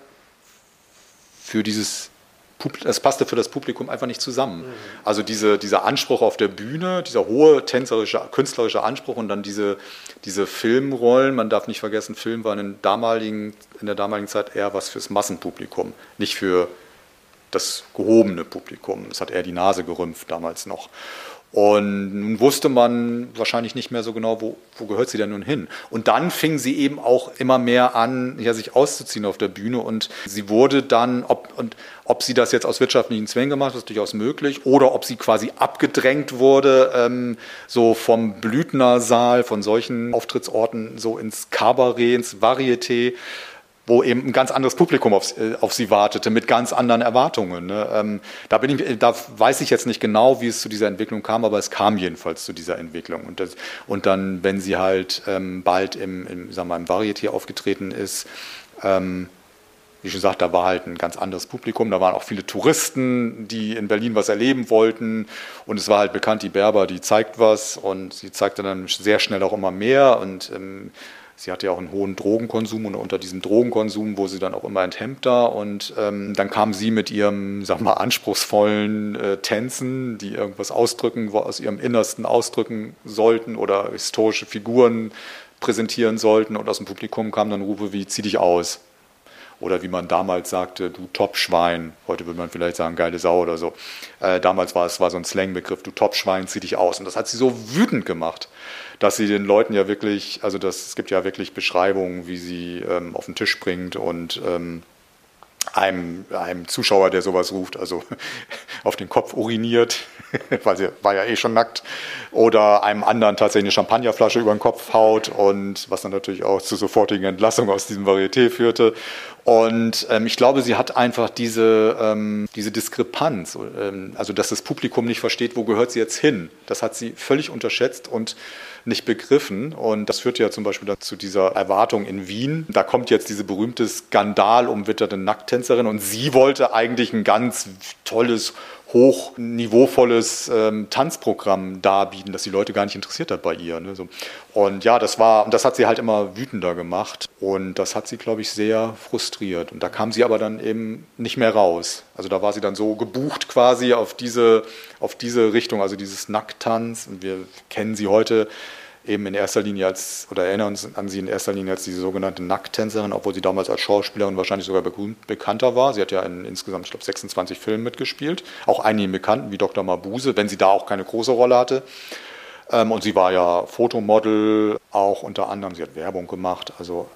für dieses Es passte für das Publikum einfach nicht zusammen. Also diese, dieser Anspruch auf der Bühne, dieser hohe tänzerische, künstlerische Anspruch und dann diese, diese Filmrollen, man darf nicht vergessen, Film war in, damaligen, in der damaligen Zeit eher was fürs Massenpublikum, nicht für das gehobene Publikum. Es hat eher die Nase gerümpft damals noch. Und nun wusste man wahrscheinlich nicht mehr so genau, wo, wo gehört sie denn nun hin. Und dann fing sie eben auch immer mehr an, ja, sich auszuziehen auf der Bühne. Und sie wurde dann, ob, und ob sie das jetzt aus wirtschaftlichen Zwängen gemacht hat, ist durchaus möglich, oder ob sie quasi abgedrängt wurde, ähm, so vom Blüthner Saal, von solchen Auftrittsorten, so ins Kabarett, ins Varieté, wo eben ein ganz anderes Publikum auf, auf sie wartete, mit ganz anderen Erwartungen. Ne? Ähm, da, bin ich, da weiß ich jetzt nicht genau, wie es zu dieser Entwicklung kam, aber es kam jedenfalls zu dieser Entwicklung. Und, das, und dann, wenn sie halt ähm, bald im, im, sagen wir mal, im Varieté aufgetreten ist, ähm, wie schon gesagt, da war halt ein ganz anderes Publikum, da waren auch viele Touristen, die in Berlin was erleben wollten und es war halt bekannt, die Berber, die zeigt was und sie zeigte dann sehr schnell auch immer mehr und ähm, sie hatte ja auch einen hohen Drogenkonsum und unter diesem Drogenkonsum wurde sie dann auch immer enthemmter und ähm, dann kam sie mit ihrem, sag mal, anspruchsvollen äh, Tänzen, die irgendwas ausdrücken, aus ihrem Innersten ausdrücken sollten oder historische Figuren präsentieren sollten und aus dem Publikum kamen dann Rufe wie, zieh dich aus. Oder wie man damals sagte, du Topschwein, heute würde man vielleicht sagen, geile Sau oder so. Äh, damals war es war so ein Slangbegriff, du Topschwein, zieh dich aus. Und das hat sie so wütend gemacht, dass sie den Leuten ja wirklich, also das, es gibt ja wirklich Beschreibungen, wie sie ähm, auf den Tisch springt und ähm, einem, einem Zuschauer, der sowas ruft, also auf den Kopf uriniert, weil sie war ja eh schon nackt, oder einem anderen tatsächlich eine Champagnerflasche über den Kopf haut und was dann natürlich auch zu sofortigen Entlassung aus diesem Varieté führte. Und ähm, ich glaube, sie hat einfach diese, ähm, diese Diskrepanz, ähm, also dass das Publikum nicht versteht, wo gehört sie jetzt hin. Das hat sie völlig unterschätzt und nicht begriffen. Und das führt ja zum Beispiel dann zu dieser Erwartung in Wien. Da kommt jetzt diese berühmte skandalumwitterte Nackttänzerin und sie wollte eigentlich ein ganz tolles, hochniveauvolles ähm, Tanzprogramm darbieten, das die Leute gar nicht interessiert hat bei ihr. Ne? So. Und ja, das war, das hat sie halt immer wütender gemacht und das hat sie, glaube ich, sehr frustriert. Und da kam sie aber dann eben nicht mehr raus. Also da war sie dann so gebucht quasi auf diese, auf diese Richtung, also dieses Nackttanz. Und wir kennen sie heute eben in erster Linie als, oder erinnern uns an sie in erster Linie als diese sogenannte Nackttänzerin, obwohl sie damals als Schauspielerin wahrscheinlich sogar berühmt bekannter war. Sie hat ja in insgesamt, ich glaube, sechsundzwanzig Filmen mitgespielt, auch einigen Bekannten wie Doktor Mabuse, wenn sie da auch keine große Rolle hatte. Und sie war ja Fotomodel, auch unter anderem, sie hat Werbung gemacht, also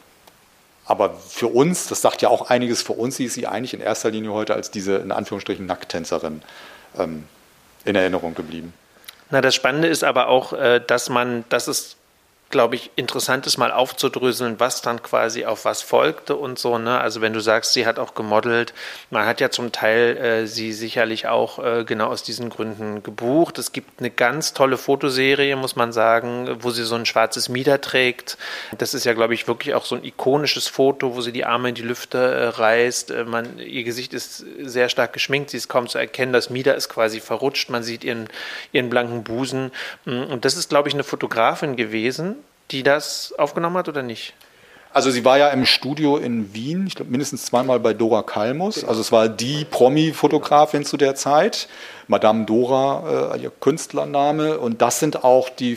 aber für uns, das sagt ja auch einiges, für uns ist sie eigentlich in erster Linie heute als diese, in Anführungsstrichen, Nacktänzerin ähm, in Erinnerung geblieben. Na, das Spannende ist aber auch, dass man, dass es, glaube ich, interessant ist, mal aufzudröseln, was dann quasi auf was folgte und so. Ne? Also wenn du sagst, sie hat auch gemodelt, man hat ja zum Teil äh, sie sicherlich auch äh, genau aus diesen Gründen gebucht. Es gibt eine ganz tolle Fotoserie, muss man sagen, wo sie so ein schwarzes Mieder trägt. Das ist ja, glaube ich, wirklich auch so ein ikonisches Foto, wo sie die Arme in die Lüfte äh, reißt. Äh, man, ihr Gesicht ist sehr stark geschminkt, sie ist kaum zu erkennen. Das Mieder ist quasi verrutscht, man sieht ihren, ihren blanken Busen. Und das ist, glaube ich, eine Fotografin gewesen, die das aufgenommen hat oder nicht? Also sie war ja im Studio in Wien, ich glaube mindestens zweimal bei Dora Kalmus. Also es war die Promi-Fotografin zu der Zeit, Madame Dora, äh, ihr Künstlername. Und das sind auch die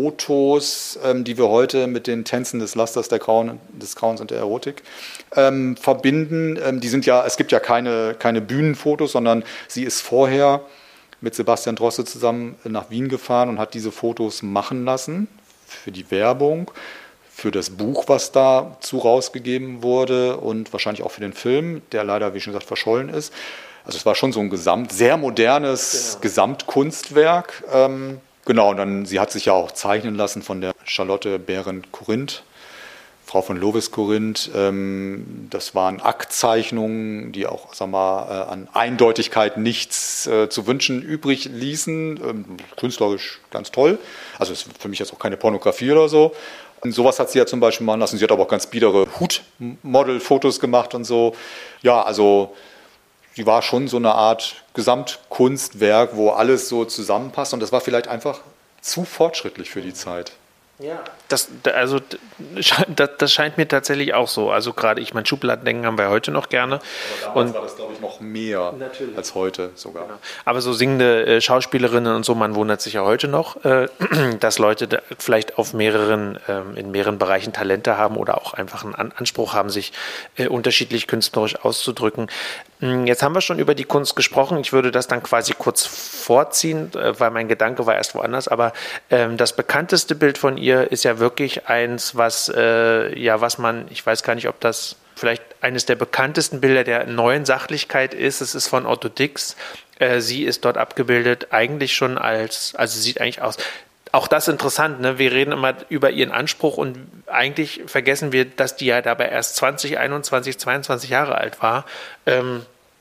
Fotos, ähm, die wir heute mit den Tänzen des Lasters, der Grauen, des Grauens und der Erotik ähm, verbinden. Ähm, die sind ja, es gibt ja keine, keine Bühnenfotos, sondern sie ist vorher mit Sebastian Drosse zusammen nach Wien gefahren und hat diese Fotos machen lassen. Für die Werbung, für das Buch, was dazu rausgegeben wurde und wahrscheinlich auch für den Film, der leider, wie schon gesagt, verschollen ist. Also es war schon so ein Gesamt, sehr modernes genau. Gesamtkunstwerk. Ähm, genau, und dann, sie hat sich ja auch zeichnen lassen von der Charlotte Behrendt-Corinth, Frau von Lovis-Corinth. Ähm, das waren Aktzeichnungen, die auch, sag mal, äh, an Eindeutigkeit nichts äh, zu wünschen übrig ließen. Ähm, künstlerisch ganz toll. Also ist für mich jetzt auch keine Pornografie oder so. Und sowas hat sie ja zum Beispiel machen lassen. Sie hat aber auch ganz biedere Hutmodel-Fotos gemacht und so. Ja, also sie war schon so eine Art Gesamtkunstwerk, wo alles so zusammenpasst. Und das war vielleicht einfach zu fortschrittlich für die Zeit. Ja. Das, also, das, das scheint mir tatsächlich auch so. Also gerade, ich meine, Schubladendenken haben wir heute noch gerne. Aber damals und war das, glaube ich, noch mehr natürlich. Als heute sogar. Genau. Aber so singende äh, Schauspielerinnen und so, man wundert sich ja heute noch, äh, dass Leute da vielleicht auf mehreren, äh, in mehreren Bereichen Talente haben oder auch einfach einen An- Anspruch haben, sich äh, unterschiedlich künstlerisch auszudrücken. Jetzt haben wir schon über die Kunst gesprochen. Ich würde das dann quasi kurz vorziehen, äh, weil mein Gedanke war erst woanders. Aber ähm, das bekannteste Bild von ihr ist ja wirklich eins, was, äh, ja, was man, ich weiß gar nicht, ob das vielleicht eines der bekanntesten Bilder der neuen Sachlichkeit ist. Es ist von Otto Dix. Äh, sie ist dort abgebildet, eigentlich schon als, also sieht eigentlich aus. Auch das interessant, ne? Wir reden immer über ihren Anspruch und eigentlich vergessen wir, dass die ja dabei erst zwanzig, einundzwanzig, zweiundzwanzig Jahre alt war. Ähm,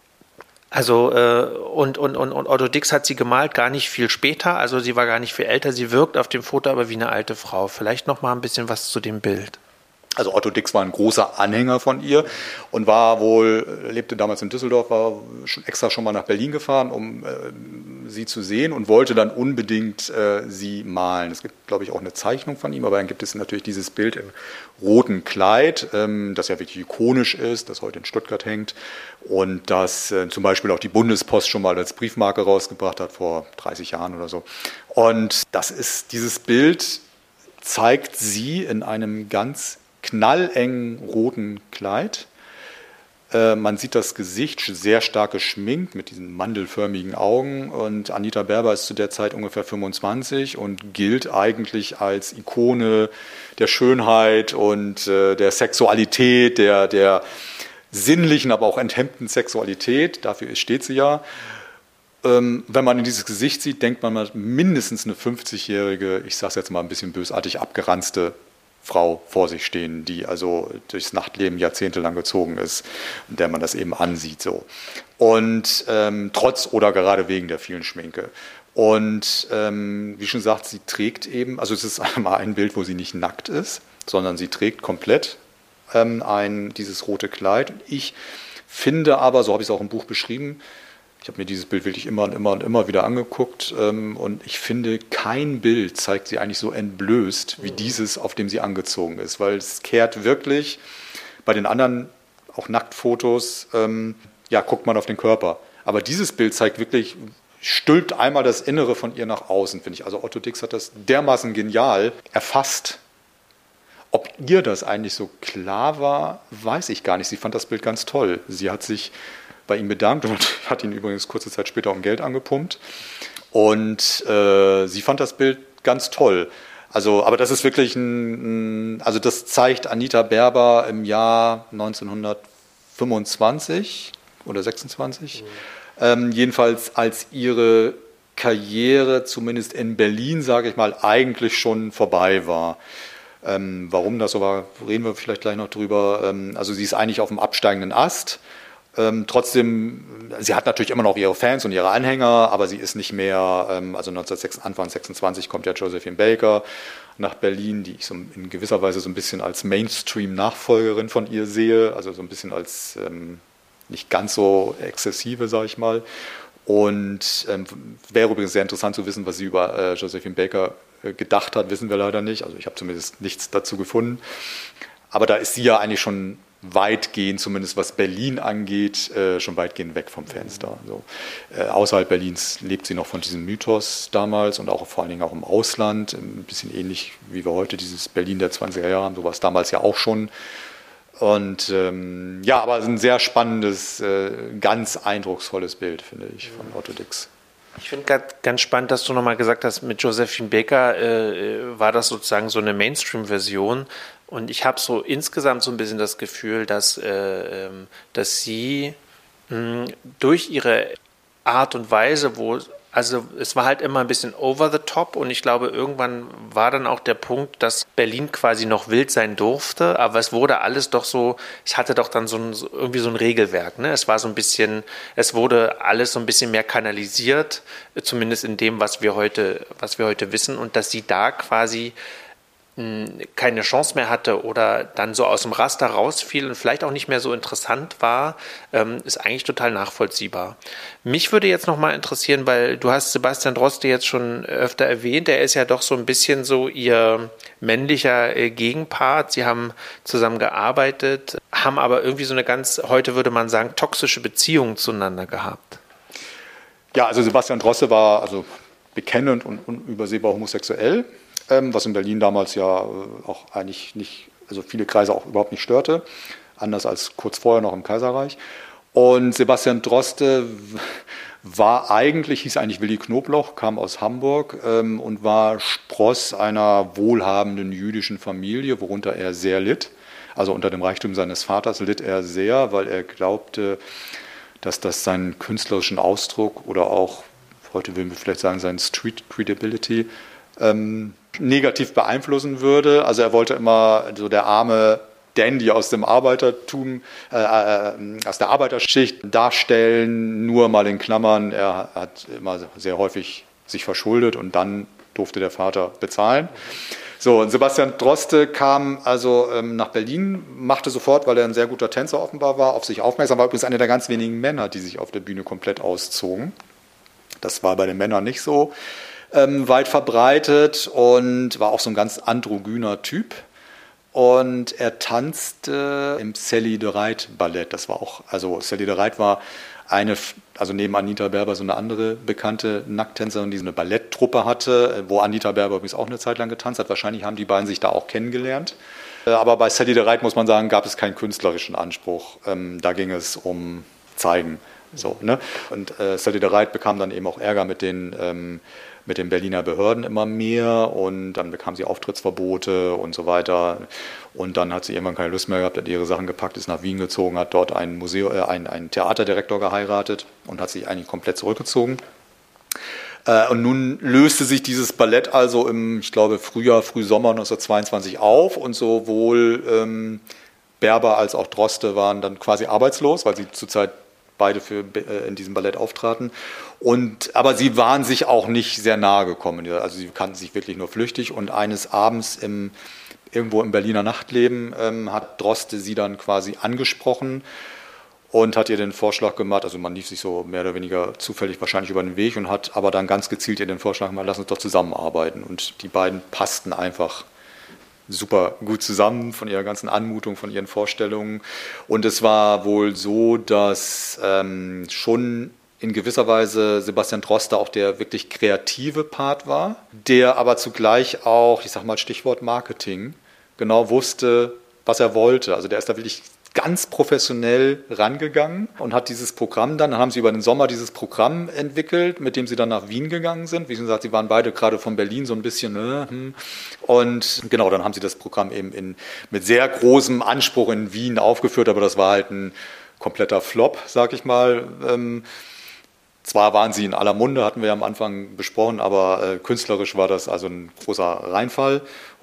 Also äh, und, und, und, und Otto Dix hat sie gemalt, gar nicht viel später, also sie war gar nicht viel älter, sie wirkt auf dem Foto aber wie eine alte Frau. Vielleicht noch mal ein bisschen was zu dem Bild. Also Otto Dix war ein großer Anhänger von ihr und war wohl, lebte damals in Düsseldorf, war schon extra schon mal nach Berlin gefahren, um äh, sie zu sehen und wollte dann unbedingt äh, sie malen. Es gibt, glaube ich, auch eine Zeichnung von ihm, aber dann gibt es natürlich dieses Bild im roten Kleid, ähm, das ja wirklich ikonisch ist, das heute in Stuttgart hängt und das äh, zum Beispiel auch die Bundespost schon mal als Briefmarke rausgebracht hat, vor dreißig Jahren oder so. Und das ist, dieses Bild zeigt sie in einem ganz knallengen roten Kleid. Äh, man sieht das Gesicht sehr stark geschminkt mit diesen mandelförmigen Augen und Anita Berber ist zu der Zeit ungefähr fünfundzwanzig und gilt eigentlich als Ikone der Schönheit und äh, der Sexualität, der, der sinnlichen, aber auch enthemmten Sexualität. Dafür steht sie ja. Ähm, wenn man in dieses Gesicht sieht, denkt man mal mindestens eine fünfzigjährige, ich sage es jetzt mal ein bisschen bösartig, abgeranzte Frau vor sich stehen, die also durchs Nachtleben jahrzehntelang gezogen ist und der man das eben ansieht. So. Und ähm, trotz oder gerade wegen der vielen Schminke. Und ähm, wie schon gesagt, sie trägt eben, also es ist einmal ein Bild, wo sie nicht nackt ist, sondern sie trägt komplett ähm, ein, dieses rote Kleid. Ich finde aber, so habe ich es auch im Buch beschrieben, Ich habe mir dieses Bild wirklich immer und immer und immer wieder angeguckt ähm, und ich finde, kein Bild zeigt sie eigentlich so entblößt wie dieses, auf dem sie angezogen ist, weil es kehrt wirklich bei den anderen, auch Nacktfotos, ähm, ja, guckt man auf den Körper. Aber dieses Bild zeigt wirklich, stülpt einmal das Innere von ihr nach außen, finde ich. Also Otto Dix hat das dermaßen genial erfasst. Ob ihr das eigentlich so klar war, weiß ich gar nicht. Sie fand das Bild ganz toll. Sie hat sich bei ihm bedankt und hat ihn übrigens kurze Zeit später um Geld angepumpt. Und äh, sie fand das Bild ganz toll. Also, aber das ist wirklich ein, ein, also das zeigt Anita Berber im Jahr neunzehnhundertfünfundzwanzig oder sechsundzwanzig. Mhm. Ähm, jedenfalls als ihre Karriere, zumindest in Berlin, sage ich mal, eigentlich schon vorbei war. Ähm, warum das so war, reden wir vielleicht gleich noch drüber. Ähm, also sie ist eigentlich auf dem absteigenden Ast. Ähm, trotzdem, sie hat natürlich immer noch ihre Fans und ihre Anhänger, aber sie ist nicht mehr, ähm, also neunzehnhundertsechsundzwanzig, Anfang sechsundzwanzig kommt ja Josephine Baker nach Berlin, die ich so in gewisser Weise so ein bisschen als Mainstream-Nachfolgerin von ihr sehe, also so ein bisschen als ähm, nicht ganz so exzessive, sage ich mal. Und ähm, wäre übrigens sehr interessant zu wissen, was sie über äh, Josephine Baker äh, gedacht hat, wissen wir leider nicht. Also ich habe zumindest nichts dazu gefunden. Aber da ist sie ja eigentlich schon weitgehend, zumindest was Berlin angeht, äh, schon weitgehend weg vom Fenster. Also, äh, außerhalb Berlins lebt sie noch von diesem Mythos damals und auch vor allen Dingen auch im Ausland. Ein bisschen ähnlich wie wir heute dieses Berlin der zwanziger Jahre haben. So war es damals ja auch schon. Und ähm, ja, aber ein sehr spannendes, äh, ganz eindrucksvolles Bild, finde ich, von Otto Dix. Ich finde ganz spannend, dass du nochmal gesagt hast, mit Josephine Baker äh, war das sozusagen so eine Mainstream-Version. Und ich habe so insgesamt so ein bisschen das Gefühl, dass, äh, dass sie mh, durch ihre Art und Weise, wo, also es war halt immer ein bisschen over the top und ich glaube, irgendwann war dann auch der Punkt, dass Berlin quasi noch wild sein durfte, aber es wurde alles doch so, es hatte doch dann so ein, so irgendwie so ein Regelwerk, ne? Es war so ein bisschen, es wurde alles so ein bisschen mehr kanalisiert, zumindest in dem, was wir heute, was wir heute wissen, und dass sie da quasi keine Chance mehr hatte oder dann so aus dem Raster rausfiel und vielleicht auch nicht mehr so interessant war, ähm, ist eigentlich total nachvollziehbar. Mich würde jetzt nochmal interessieren, weil du hast Sebastian Droste jetzt schon öfter erwähnt, er ist ja doch so ein bisschen so ihr männlicher äh, Gegenpart. Sie haben zusammen gearbeitet, haben aber irgendwie so eine ganz, heute würde man sagen, toxische Beziehung zueinander gehabt. Ja, also Sebastian Droste war also bekennend und unübersehbar homosexuell, was in Berlin damals ja auch eigentlich nicht, also viele Kreise auch überhaupt nicht störte, anders als kurz vorher noch im Kaiserreich. Und Sebastian Droste war eigentlich, hieß eigentlich Willi Knobloch, kam aus Hamburg ähm, und war Spross einer wohlhabenden jüdischen Familie, worunter er sehr litt. Also unter dem Reichtum seines Vaters litt er sehr, weil er glaubte, dass das seinen künstlerischen Ausdruck oder auch, heute würden wir vielleicht sagen, seinen Street Credibility ähm, negativ beeinflussen würde. Also er wollte immer so der arme Dandy aus dem Arbeitertum, äh, äh, aus der Arbeiterschicht darstellen, nur mal in Klammern. Er hat immer sehr häufig sich verschuldet und dann durfte der Vater bezahlen. So, und Sebastian Droste kam also ähm, nach Berlin, machte sofort, weil er ein sehr guter Tänzer offenbar war, auf sich aufmerksam, war übrigens einer der ganz wenigen Männer, die sich auf der Bühne komplett auszogen. Das war bei den Männern nicht so ähm, weit verbreitet und war auch so ein ganz androgyner Typ. Und er tanzte im Sally de Reit Ballett. Das war auch, also Sally de Reit war eine, also neben Anita Berber so eine andere bekannte Nackttänzerin, die so eine Balletttruppe hatte, wo Anita Berber übrigens auch eine Zeit lang getanzt hat. Wahrscheinlich haben die beiden sich da auch kennengelernt. Aber bei Sally de Reit, muss man sagen, gab es keinen künstlerischen Anspruch. Da ging es um Zeigen. So, ne? Und äh, Sally de Reit bekam dann eben auch Ärger mit den, ähm, mit den Berliner Behörden immer mehr und dann bekam sie Auftrittsverbote und so weiter. Und dann hat sie irgendwann keine Lust mehr gehabt, hat ihre Sachen gepackt, ist nach Wien gezogen, hat dort einen, Museum, äh, einen, einen Theaterdirektor geheiratet und hat sich eigentlich komplett zurückgezogen. Äh, und nun löste sich dieses Ballett also im, ich glaube, Frühjahr, Frühsommer neunzehnhundertzweiundzwanzig auf und sowohl ähm, Berber als auch Droste waren dann quasi arbeitslos, weil sie zurzeit beide für, äh, in diesem Ballett auftraten. Und, aber sie waren sich auch nicht sehr nahe gekommen. Also sie kannten sich wirklich nur flüchtig. Und eines Abends im, irgendwo im Berliner Nachtleben ähm, hat Droste sie dann quasi angesprochen und hat ihr den Vorschlag gemacht, also man lief sich so mehr oder weniger zufällig wahrscheinlich über den Weg und hat aber dann ganz gezielt ihr den Vorschlag gemacht, lass uns doch zusammenarbeiten. Und die beiden passten einfach super gut zusammen von ihrer ganzen Anmutung, von ihren Vorstellungen. Und es war wohl so, dass ähm, schon in gewisser Weise Sebastian Droste auch der wirklich kreative Part war, der aber zugleich auch, ich sag mal Stichwort Marketing, genau wusste, was er wollte. Also der ist da wirklich ganz professionell rangegangen und hat dieses Programm dann, dann haben sie über den Sommer dieses Programm entwickelt, mit dem sie dann nach Wien gegangen sind. Wie gesagt, sie waren beide gerade von Berlin so ein bisschen, äh, hm. und genau, dann haben sie das Programm eben in, mit sehr großem Anspruch in Wien aufgeführt, aber das war halt ein kompletter Flop, sag ich mal. Ähm, Zwar waren sie in aller Munde, hatten wir ja am Anfang besprochen, aber äh, künstlerisch war das also ein großer Reinfall.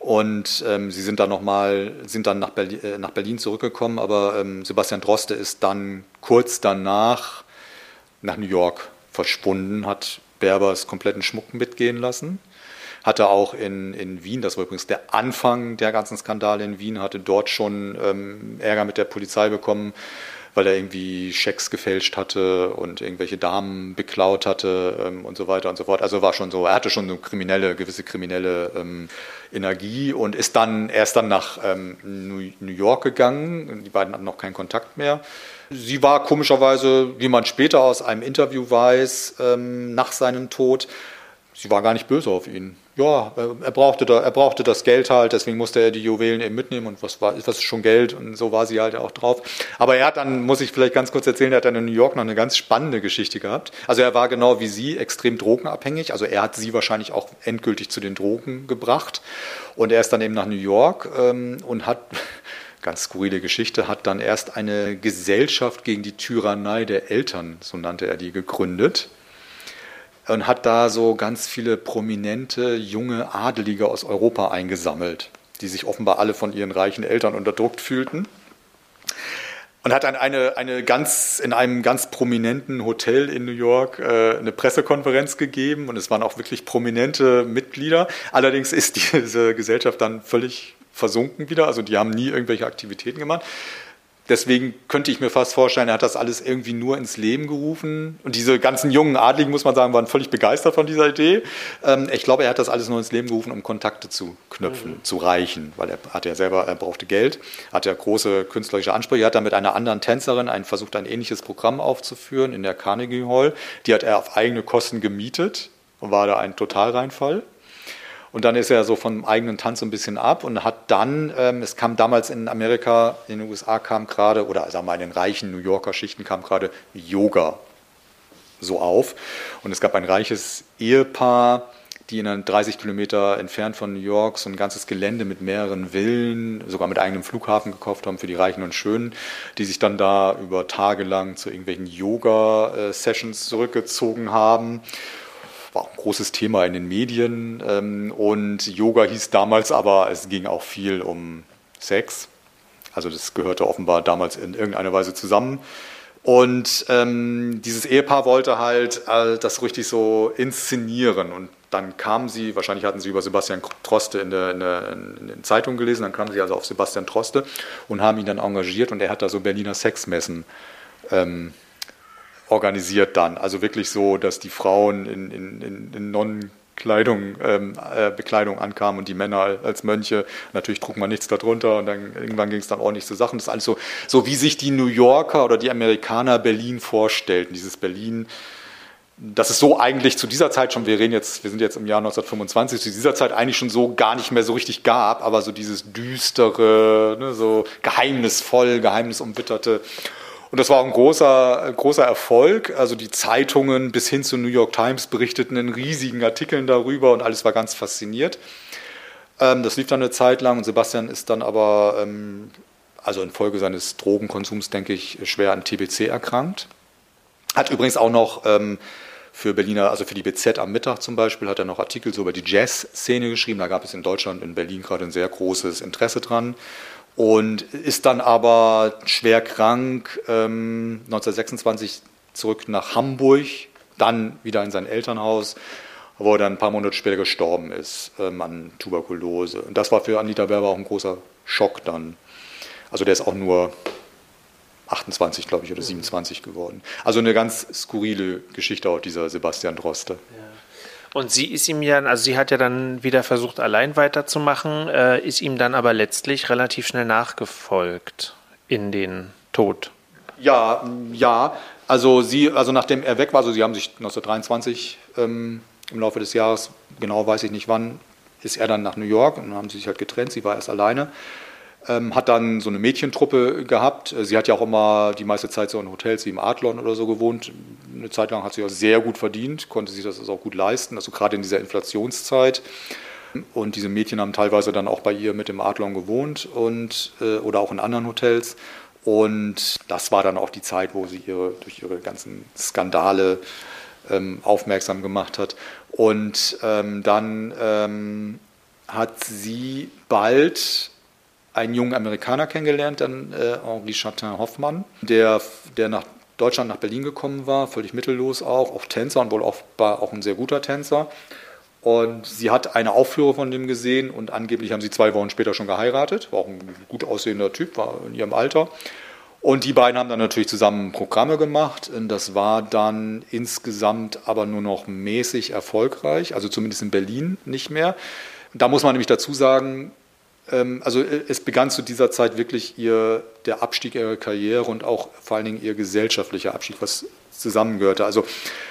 Und ähm, sie sind dann nochmal, sind dann nach Berlin, äh, nach Berlin zurückgekommen, aber ähm, Sebastian Droste ist dann kurz danach nach New York verschwunden, hat Berbers kompletten Schmuck mitgehen lassen. Hatte auch in, in Wien, das war übrigens der Anfang der ganzen Skandale in Wien, hatte dort schon ähm, Ärger mit der Polizei bekommen, weil er irgendwie Schecks gefälscht hatte und irgendwelche Damen beklaut hatte ähm, und so weiter und so fort. Also war schon so, er hatte schon eine kriminelle, gewisse kriminelle ähm, Energie und ist dann erst dann nach ähm, New York gegangen. Die beiden hatten noch keinen Kontakt mehr. Sie war komischerweise, wie man später aus einem Interview weiß, ähm, nach seinem Tod, sie war gar nicht böse auf ihn. Ja, er brauchte, da, er brauchte das Geld halt, deswegen musste er die Juwelen eben mitnehmen und was war, was ist schon Geld und so war sie halt auch drauf. Aber er hat dann, muss ich vielleicht ganz kurz erzählen, er hat dann in New York noch eine ganz spannende Geschichte gehabt. Also er war genau wie sie extrem drogenabhängig, also er hat sie wahrscheinlich auch endgültig zu den Drogen gebracht und er ist dann eben nach New York ähm, und hat, ganz skurrile Geschichte, hat dann erst eine Gesellschaft gegen die Tyrannei der Eltern, so nannte er die, gegründet. Und hat da so ganz viele prominente junge Adelige aus Europa eingesammelt, die sich offenbar alle von ihren reichen Eltern unterdrückt fühlten. Und hat dann eine, eine ganz, in einem ganz prominenten Hotel in New York äh, eine Pressekonferenz gegeben und es waren auch wirklich prominente Mitglieder. Allerdings ist diese Gesellschaft dann völlig versunken wieder, also die haben nie irgendwelche Aktivitäten gemacht. Deswegen könnte ich mir fast vorstellen, er hat das alles irgendwie nur ins Leben gerufen. Und diese ganzen jungen Adligen, muss man sagen, waren völlig begeistert von dieser Idee. Ähm, ich glaube, er hat das alles nur ins Leben gerufen, um Kontakte zu knüpfen, mhm. zu reichen. Weil er hatte ja selber, er brauchte Geld, hatte ja große künstlerische Ansprüche. Er hat dann mit einer anderen Tänzerin ein, versucht, ein ähnliches Programm aufzuführen in der Carnegie Hall. Die hat er auf eigene Kosten gemietet und war da ein Totalreinfall. Und dann ist er so vom eigenen Tanz so ein bisschen ab und hat dann, ähm, es kam damals in Amerika, in den U S A kam gerade, oder sagen wir mal in den reichen New Yorker Schichten kam gerade Yoga so auf. Und es gab ein reiches Ehepaar, die in einer dreißig Kilometer entfernt von New York so ein ganzes Gelände mit mehreren Villen, sogar mit eigenem Flughafen gekauft haben für die Reichen und Schönen, die sich dann da über Tage lang zu irgendwelchen Yoga-Sessions zurückgezogen haben. War auch ein großes Thema in den Medien und Yoga hieß damals aber, es ging auch viel um Sex. Also das gehörte offenbar damals in irgendeiner Weise zusammen. Und ähm, dieses Ehepaar wollte halt äh, das richtig so inszenieren. Und dann kamen sie, wahrscheinlich hatten sie über Sebastian Droste in der, in der in den Zeitungen gelesen, dann kamen sie also auf Sebastian Droste und haben ihn dann engagiert und er hat da so Berliner Sexmessen ähm, organisiert dann. Also wirklich so, dass die Frauen in, in, in Non-Kleidung, ähm, äh, Bekleidung ankamen und die Männer als Mönche. Natürlich trug man nichts darunter und dann irgendwann ging es dann ordentlich zu Sachen. Das ist alles so, so, wie sich die New Yorker oder die Amerikaner Berlin vorstellten. Dieses Berlin, das ist so eigentlich zu dieser Zeit schon, wir reden jetzt, wir sind jetzt im Jahr neunzehnhundertfünfundzwanzig, zu dieser Zeit eigentlich schon so gar nicht mehr so richtig gab, aber so dieses düstere, ne, so geheimnisvoll, geheimnisumwitterte. Und das war auch ein großer, großer Erfolg. Also die Zeitungen bis hin zur New York Times berichteten in riesigen Artikeln darüber und alles war ganz fasziniert. Ähm, das lief dann eine Zeit lang und Sebastian ist dann aber, ähm, also infolge seines Drogenkonsums, denke ich, schwer an T B C erkrankt. Hat übrigens auch noch ähm, für Berliner, also für die B Z am Mittag zum Beispiel, hat er noch Artikel so über die Jazz-Szene geschrieben. Da gab es in Deutschland, in Berlin gerade ein sehr großes Interesse dran. Und ist dann aber schwer krank, ähm, neunzehnhundertsechsundzwanzig zurück nach Hamburg, dann wieder in sein Elternhaus, wo er dann ein paar Monate später gestorben ist ähm, an Tuberkulose. Und das war für Anita Berber auch ein großer Schock dann. Also der ist auch nur achtundzwanzig, glaube ich, oder siebenundzwanzig geworden. Also eine ganz skurrile Geschichte auch dieser Sebastian Droste. Ja. Und sie ist ihm ja, also sie hat ja dann wieder versucht, allein weiterzumachen, äh, ist ihm dann aber letztlich relativ schnell nachgefolgt in den Tod. Ja, ja. Also sie, also nachdem er weg war, also sie haben sich neunzehnhundertdreiundzwanzig ähm, im Laufe des Jahres, genau weiß ich nicht wann, ist er dann nach New York und dann haben sie sich halt getrennt, sie war erst alleine. Ähm, hat dann so eine Mädchentruppe gehabt. Sie hat ja auch immer die meiste Zeit so in Hotels wie im Adlon oder so gewohnt. Eine Zeit lang hat sie auch sehr gut verdient, konnte sich das also auch gut leisten, also gerade in dieser Inflationszeit. Und diese Mädchen haben teilweise dann auch bei ihr mit im Adlon gewohnt und, äh, oder auch in anderen Hotels. Und das war dann auch die Zeit, wo sie ihre, durch ihre ganzen Skandale ähm, aufmerksam gemacht hat. Und ähm, dann ähm, hat sie bald einen jungen Amerikaner kennengelernt, dann äh, Henri Chatin-Hoffmann, der, der nach Deutschland, nach Berlin gekommen war, völlig mittellos auch, auch Tänzer und wohl auch, war auch ein sehr guter Tänzer. Und sie hat eine Aufführung von dem gesehen und angeblich haben sie zwei Wochen später schon geheiratet. War auch ein gut aussehender Typ, war in ihrem Alter. Und die beiden haben dann natürlich zusammen Programme gemacht. Und das war dann insgesamt aber nur noch mäßig erfolgreich, also zumindest in Berlin nicht mehr. Da muss man nämlich dazu sagen, also es begann zu dieser Zeit wirklich ihr, der Abstieg ihrer Karriere und auch vor allen Dingen ihr gesellschaftlicher Abstieg, was zusammengehörte. Also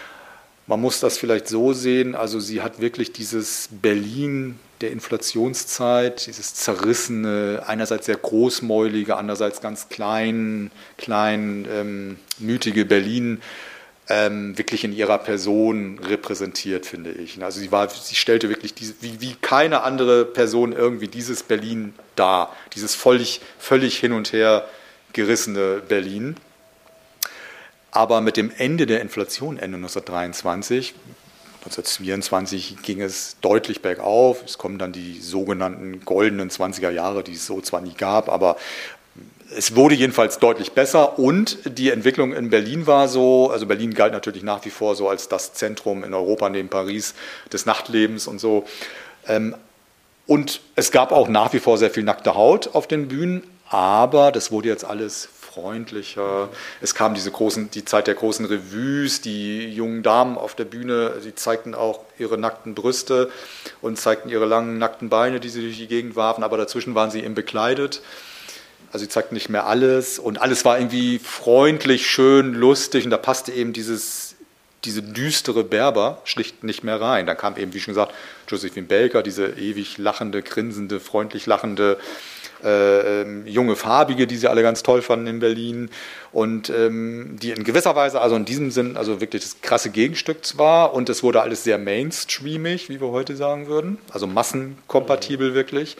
man muss das vielleicht so sehen, also sie hat wirklich dieses Berlin der Inflationszeit, dieses zerrissene, einerseits sehr großmäulige, andererseits ganz klein, klein, ähm, mütige Berlin, Ähm, wirklich in ihrer Person repräsentiert, finde ich. Also sie war, sie stellte wirklich diese, wie, wie keine andere Person irgendwie dieses Berlin dar, dieses völlig, völlig hin und her gerissene Berlin. Aber mit dem Ende der Inflation, Ende neunzehnhundertdreiundzwanzig, neunzehnhundertvierundzwanzig ging es deutlich bergauf. Es kommen dann die sogenannten goldenen zwanziger Jahre, die es so zwar nie gab, aber es wurde jedenfalls deutlich besser und die Entwicklung in Berlin war so, also Berlin galt natürlich nach wie vor so als das Zentrum in Europa neben Paris des Nachtlebens und so. Und es gab auch nach wie vor sehr viel nackte Haut auf den Bühnen, aber das wurde jetzt alles freundlicher. Es kam diese großen, die Zeit der großen Revues, die jungen Damen auf der Bühne, die zeigten auch ihre nackten Brüste und zeigten ihre langen nackten Beine, die sie durch die Gegend warfen, aber dazwischen waren sie eben bekleidet. Also sie zeigten nicht mehr alles und alles war irgendwie freundlich, schön, lustig und da passte eben dieses, diese düstere Berber schlicht nicht mehr rein. Dann kam eben, wie schon gesagt, Josephine Baker, diese ewig lachende, grinsende, freundlich lachende, äh, ähm, junge Farbige, die sie alle ganz toll fanden in Berlin und ähm, die in gewisser Weise, also in diesem Sinn, also wirklich das krasse Gegenstück war und es wurde alles sehr mainstreamig, wie wir heute sagen würden, also massenkompatibel wirklich.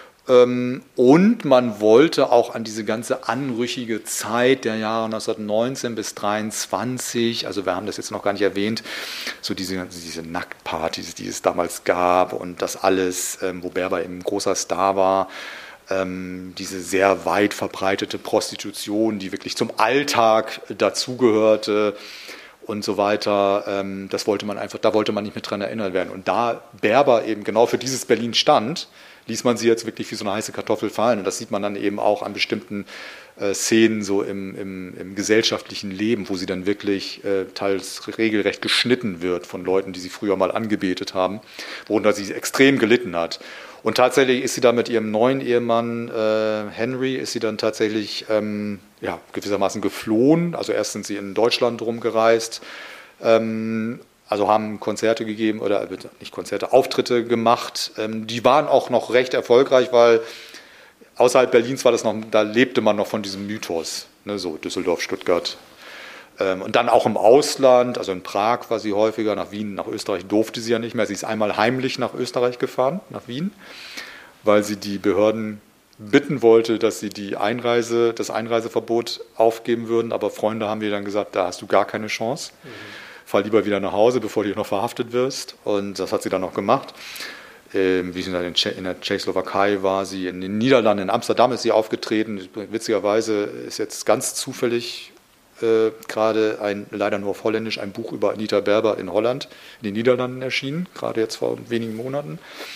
Und man wollte auch an diese ganze anrüchige Zeit der Jahre neunzehnhundertneunzehn bis dreiundzwanzig, also wir haben das jetzt noch gar nicht erwähnt, so diese, diese Nacktpartys, die es damals gab und das alles, wo Berber eben ein großer Star war, diese sehr weit verbreitete Prostitution, die wirklich zum Alltag dazugehörte und so weiter, das wollte man einfach, da wollte man nicht mehr dran erinnert werden. Und da Berber eben genau für dieses Berlin stand, ließ man sie jetzt wirklich wie so eine heiße Kartoffel fallen. Und das sieht man dann eben auch an bestimmten äh, Szenen so im, im, im gesellschaftlichen Leben, wo sie dann wirklich äh, teils regelrecht geschnitten wird von Leuten, die sie früher mal angebetet haben, worunter sie extrem gelitten hat. Und tatsächlich ist sie dann mit ihrem neuen Ehemann äh, Henry, ist sie dann tatsächlich ähm, ja, gewissermaßen geflohen. Also erst sind sie in Deutschland rumgereist, ähm, also haben Konzerte gegeben oder nicht Konzerte, Auftritte gemacht. Die waren auch noch recht erfolgreich, weil außerhalb Berlins war das noch, da lebte man noch von diesem Mythos, ne, so Düsseldorf, Stuttgart. Und dann auch im Ausland, also in Prag war sie häufiger, nach Wien, nach Österreich durfte sie ja nicht mehr. Sie ist einmal heimlich nach Österreich gefahren, nach Wien, weil sie die Behörden bitten wollte, dass sie die Einreise, das Einreiseverbot aufgeben würden. Aber Freunde haben ihr dann gesagt, da hast du gar keine Chance. Mhm. Fahr lieber wieder nach Hause, bevor du noch verhaftet wirst. Und das hat sie dann noch gemacht. Ähm, wie sie in, Tsche- in der Tschechoslowakei war sie, in den Niederlanden, in Amsterdam ist sie aufgetreten. Witzigerweise ist jetzt ganz zufällig äh, gerade ein, leider nur auf Holländisch, ein Buch über Anita Berber in Holland, in den Niederlanden erschienen, gerade jetzt vor wenigen Monaten.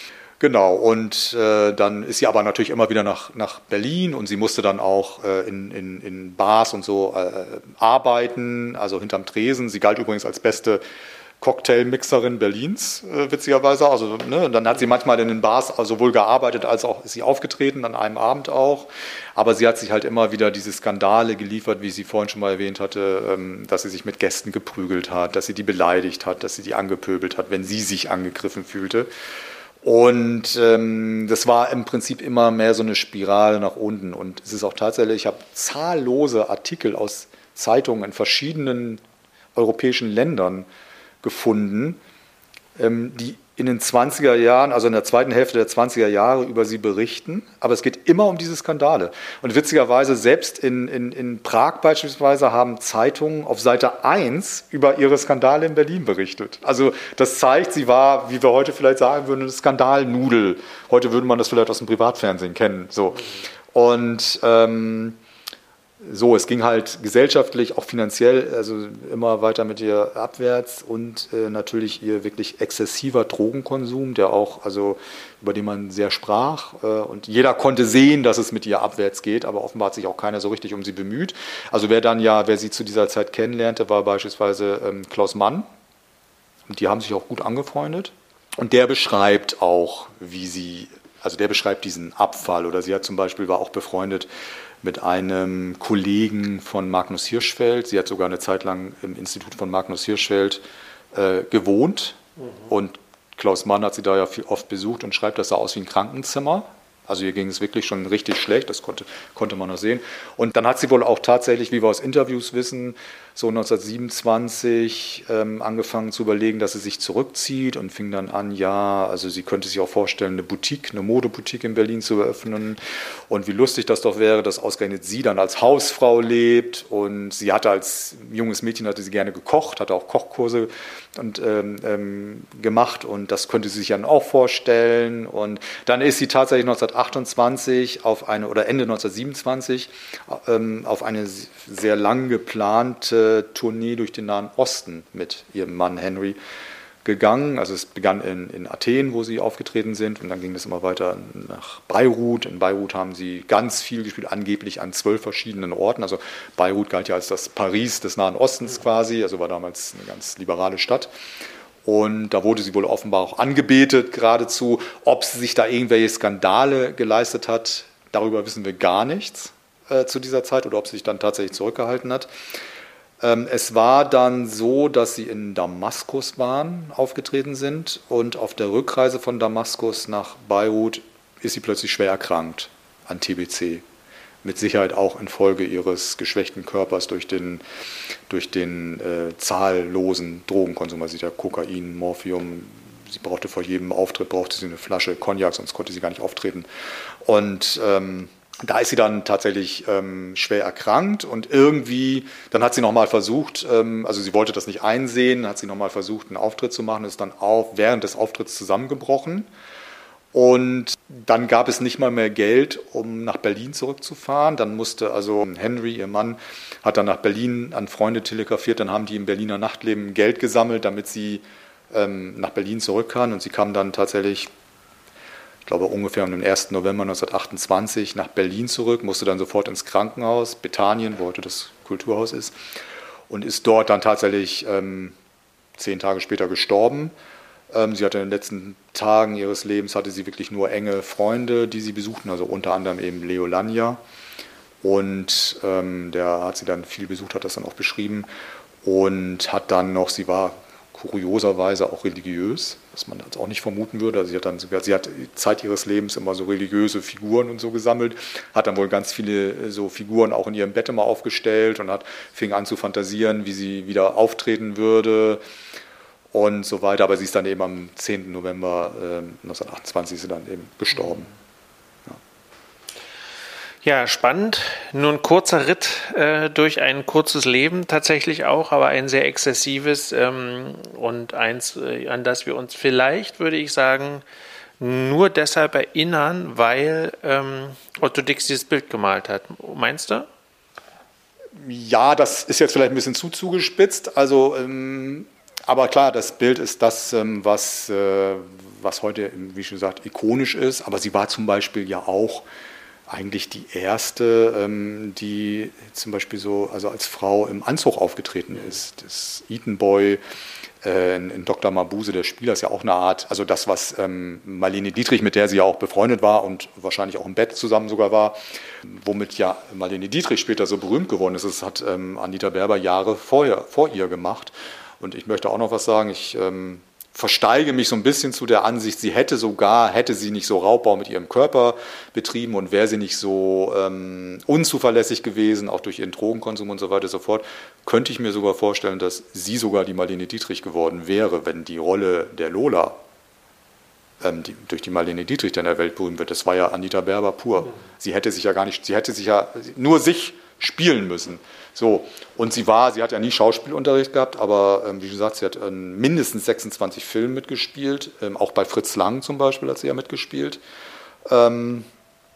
Genau, und äh, dann ist sie aber natürlich immer wieder nach, nach Berlin und sie musste dann auch äh, in, in, in Bars und so äh, arbeiten, also hinterm Tresen. Sie galt übrigens als beste Cocktailmixerin Berlins, äh, witzigerweise. Also, ne, dann hat sie manchmal in den Bars sowohl gearbeitet als auch ist sie aufgetreten, an einem Abend auch. Aber sie hat sich halt immer wieder diese Skandale geliefert, wie sie vorhin schon mal erwähnt hatte, ähm, dass sie sich mit Gästen geprügelt hat, dass sie die beleidigt hat, dass sie die angepöbelt hat, wenn sie sich angegriffen fühlte. Und ähm, das war im Prinzip immer mehr so eine Spirale nach unten. Und es ist auch tatsächlich, ich habe zahllose Artikel aus Zeitungen in verschiedenen europäischen Ländern gefunden, ähm, die in den zwanziger Jahren, also in der zweiten Hälfte der zwanziger Jahre über sie berichten. Aber es geht immer um diese Skandale. Und witzigerweise, selbst in, in, in Prag beispielsweise haben Zeitungen auf Seite eins über ihre Skandale in Berlin berichtet. Also das zeigt, sie war, wie wir heute vielleicht sagen würden, eine Skandalnudel. Heute würde man das vielleicht aus dem Privatfernsehen kennen. So. Und ähm, So, es ging halt gesellschaftlich, auch finanziell, also immer weiter mit ihr abwärts und äh, natürlich ihr wirklich exzessiver Drogenkonsum, der auch, also über den man sehr sprach äh, und jeder konnte sehen, dass es mit ihr abwärts geht, aber offenbar hat sich auch keiner so richtig um sie bemüht. Also wer dann ja, wer sie zu dieser Zeit kennenlernte, war beispielsweise ähm, Klaus Mann und die haben sich auch gut angefreundet und der beschreibt auch, wie sie, also der beschreibt diesen Abfall oder sie hat zum Beispiel, war auch befreundet mit einem Kollegen von Magnus Hirschfeld. Sie hat sogar eine Zeit lang im Institut von Magnus Hirschfeld äh, gewohnt. Mhm. Und Klaus Mann hat sie da ja viel, oft besucht und schreibt, das sah aus wie ein Krankenzimmer. Also ihr ging es wirklich schon richtig schlecht, das konnte, konnte man noch sehen. Und dann hat sie wohl auch tatsächlich, wie wir aus Interviews wissen, so neunzehnhundertsiebenundzwanzig ähm, angefangen zu überlegen, dass sie sich zurückzieht und fing dann an, ja, also sie könnte sich auch vorstellen, eine Boutique, eine Modeboutique in Berlin zu eröffnen und wie lustig das doch wäre, dass ausgerechnet sie dann als Hausfrau lebt und sie hatte als junges Mädchen, hatte sie gerne gekocht, hatte auch Kochkurse und, ähm, ähm, gemacht und das könnte sie sich dann auch vorstellen und dann ist sie tatsächlich neunzehnhundertachtundzwanzig auf eine, oder Ende neunzehnhundertsiebenundzwanzig ähm, auf eine sehr lang geplante Tournee durch den Nahen Osten mit ihrem Mann Henry gegangen. Also es begann in, in Athen, wo sie aufgetreten sind und dann ging es immer weiter nach Beirut. In Beirut haben sie ganz viel gespielt, angeblich an zwölf verschiedenen Orten. Also Beirut galt ja als das Paris des Nahen Ostens quasi, also war damals eine ganz liberale Stadt. Und da wurde sie wohl offenbar auch angebetet geradezu. Ob sie sich da irgendwelche Skandale geleistet hat, darüber wissen wir gar nichts äh, zu dieser Zeit oder ob sie sich dann tatsächlich zurückgehalten hat. Ähm, es war dann so, dass sie in Damaskus waren, aufgetreten sind und auf der Rückreise von Damaskus nach Beirut ist sie plötzlich schwer erkrankt an T B C. Mit Sicherheit auch infolge ihres geschwächten Körpers durch den, durch den äh, zahllosen Drogenkonsum. Also sie hat Kokain, Morphium, sie brauchte vor jedem Auftritt brauchte sie eine Flasche Cognac, sonst konnte sie gar nicht auftreten. Und ähm, da ist sie dann tatsächlich ähm, schwer erkrankt und irgendwie, dann hat sie nochmal versucht, ähm, also sie wollte das nicht einsehen, hat sie nochmal versucht, einen Auftritt zu machen, ist dann auch während des Auftritts zusammengebrochen. Und dann gab es nicht mal mehr Geld, um nach Berlin zurückzufahren. Dann musste also Henry, ihr Mann, hat dann nach Berlin an Freunde telegrafiert. Dann haben die im Berliner Nachtleben Geld gesammelt, damit sie ähm, nach Berlin zurück kann. Und sie kam dann tatsächlich, ich glaube ungefähr um den ersten November neunzehnhundertachtundzwanzig nach Berlin zurück, musste dann sofort ins Krankenhaus, Bethanien, wo heute das Kulturhaus ist, und ist dort dann tatsächlich ähm, zehn Tage später gestorben. Sie hatte in den letzten Tagen ihres Lebens hatte sie wirklich nur enge Freunde, die sie besuchten, also unter anderem eben Leo Lania. Und ähm, der hat sie dann viel besucht, hat das dann auch beschrieben. Und hat dann noch, sie war kurioserweise auch religiös, was man jetzt auch nicht vermuten würde. Also sie hat dann sogar, sie hat Zeit ihres Lebens immer so religiöse Figuren und so gesammelt, hat dann wohl ganz viele so Figuren auch in ihrem Bett immer aufgestellt und hat, fing an zu fantasieren, wie sie wieder auftreten würde. Und so weiter, aber sie ist dann eben am zehnten November äh, neunzehnhundertachtundzwanzig ist sie dann eben gestorben. Ja, ja, spannend. Nur ein kurzer Ritt äh, durch ein kurzes Leben tatsächlich auch, aber ein sehr exzessives ähm, und eins, äh, an das wir uns vielleicht, würde ich sagen, nur deshalb erinnern, weil ähm, Otto Dix dieses Bild gemalt hat. Meinst du? Ja, das ist jetzt vielleicht ein bisschen zu zugespitzt. Also ähm, aber klar, das Bild ist das, ähm, was, äh, was heute, wie schon gesagt, ikonisch ist. Aber sie war zum Beispiel ja auch eigentlich die erste, ähm, die zum Beispiel so, also als Frau im Anzug aufgetreten ist. Das Eton Boy, äh, in, in Doktor Mabuse, der Spieler, ist ja auch eine Art, also das, was ähm, Marlene Dietrich, mit der sie ja auch befreundet war und wahrscheinlich auch im Bett zusammen sogar war, womit ja Marlene Dietrich später so berühmt geworden ist, das hat ähm, Anita Berber Jahre vorher, vor ihr gemacht. Und ich möchte auch noch was sagen, ich ähm, versteige mich so ein bisschen zu der Ansicht, sie hätte sogar, hätte sie nicht so Raubbau mit ihrem Körper betrieben und wäre sie nicht so ähm, unzuverlässig gewesen, auch durch ihren Drogenkonsum und so weiter und so fort, könnte ich mir sogar vorstellen, dass sie sogar die Marlene Dietrich geworden wäre, wenn die Rolle der Lola ähm, die, durch die Marlene Dietrich dann der Welt berühmt wird. Das war ja Anita Berber pur. Sie hätte sich ja gar nicht, sie hätte sich ja nur sich spielen müssen. So, und sie war, sie hat ja nie Schauspielunterricht gehabt, aber ähm, wie gesagt, sie hat ähm, mindestens sechsundzwanzig Filmen mitgespielt, ähm, auch bei Fritz Lang zum Beispiel hat sie ja mitgespielt. Ähm,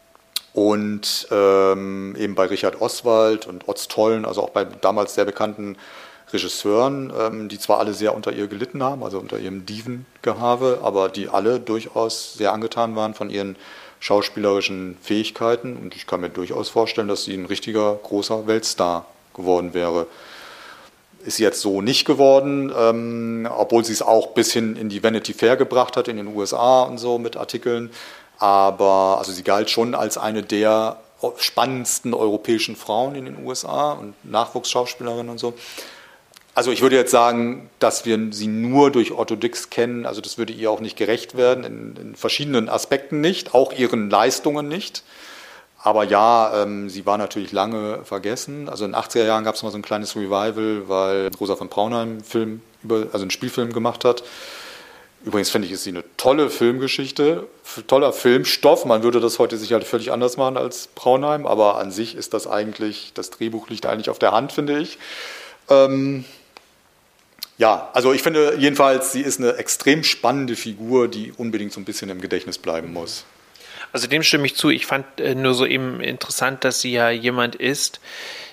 und ähm, eben bei Richard Oswald und Otz Tollen, also auch bei damals sehr bekannten Regisseuren, ähm, die zwar alle sehr unter ihr gelitten haben, also unter ihrem Divengehabe, aber die alle durchaus sehr angetan waren von ihren schauspielerischen Fähigkeiten. Und ich kann mir durchaus vorstellen, dass sie ein richtiger großer Weltstar geworden wäre. Ist sie jetzt so nicht geworden, ähm, obwohl sie es auch bis hin in die Vanity Fair gebracht hat, in den U S A und so mit Artikeln. Aber also sie galt schon als eine der spannendsten europäischen Frauen in den U S A und Nachwuchsschauspielerin und so. Also ich würde jetzt sagen, dass wir sie nur durch Otto Dix kennen, also das würde ihr auch nicht gerecht werden, in, in verschiedenen Aspekten nicht, auch ihren Leistungen nicht. Aber ja, ähm, sie war natürlich lange vergessen. Also in den achtziger Jahren gab es mal so ein kleines Revival, weil Rosa von Braunheim einen Film über, also einen Spielfilm gemacht hat. Übrigens finde ich, ist sie eine tolle Filmgeschichte, toller Filmstoff. Man würde das heute sicherlich völlig anders machen als Braunheim, aber an sich ist das eigentlich, das Drehbuch liegt eigentlich auf der Hand, finde ich. Ähm, ja, also ich finde jedenfalls, sie ist eine extrem spannende Figur, die unbedingt so ein bisschen im Gedächtnis bleiben muss. Also dem stimme ich zu. Ich fand äh, nur so eben interessant, dass sie ja jemand ist,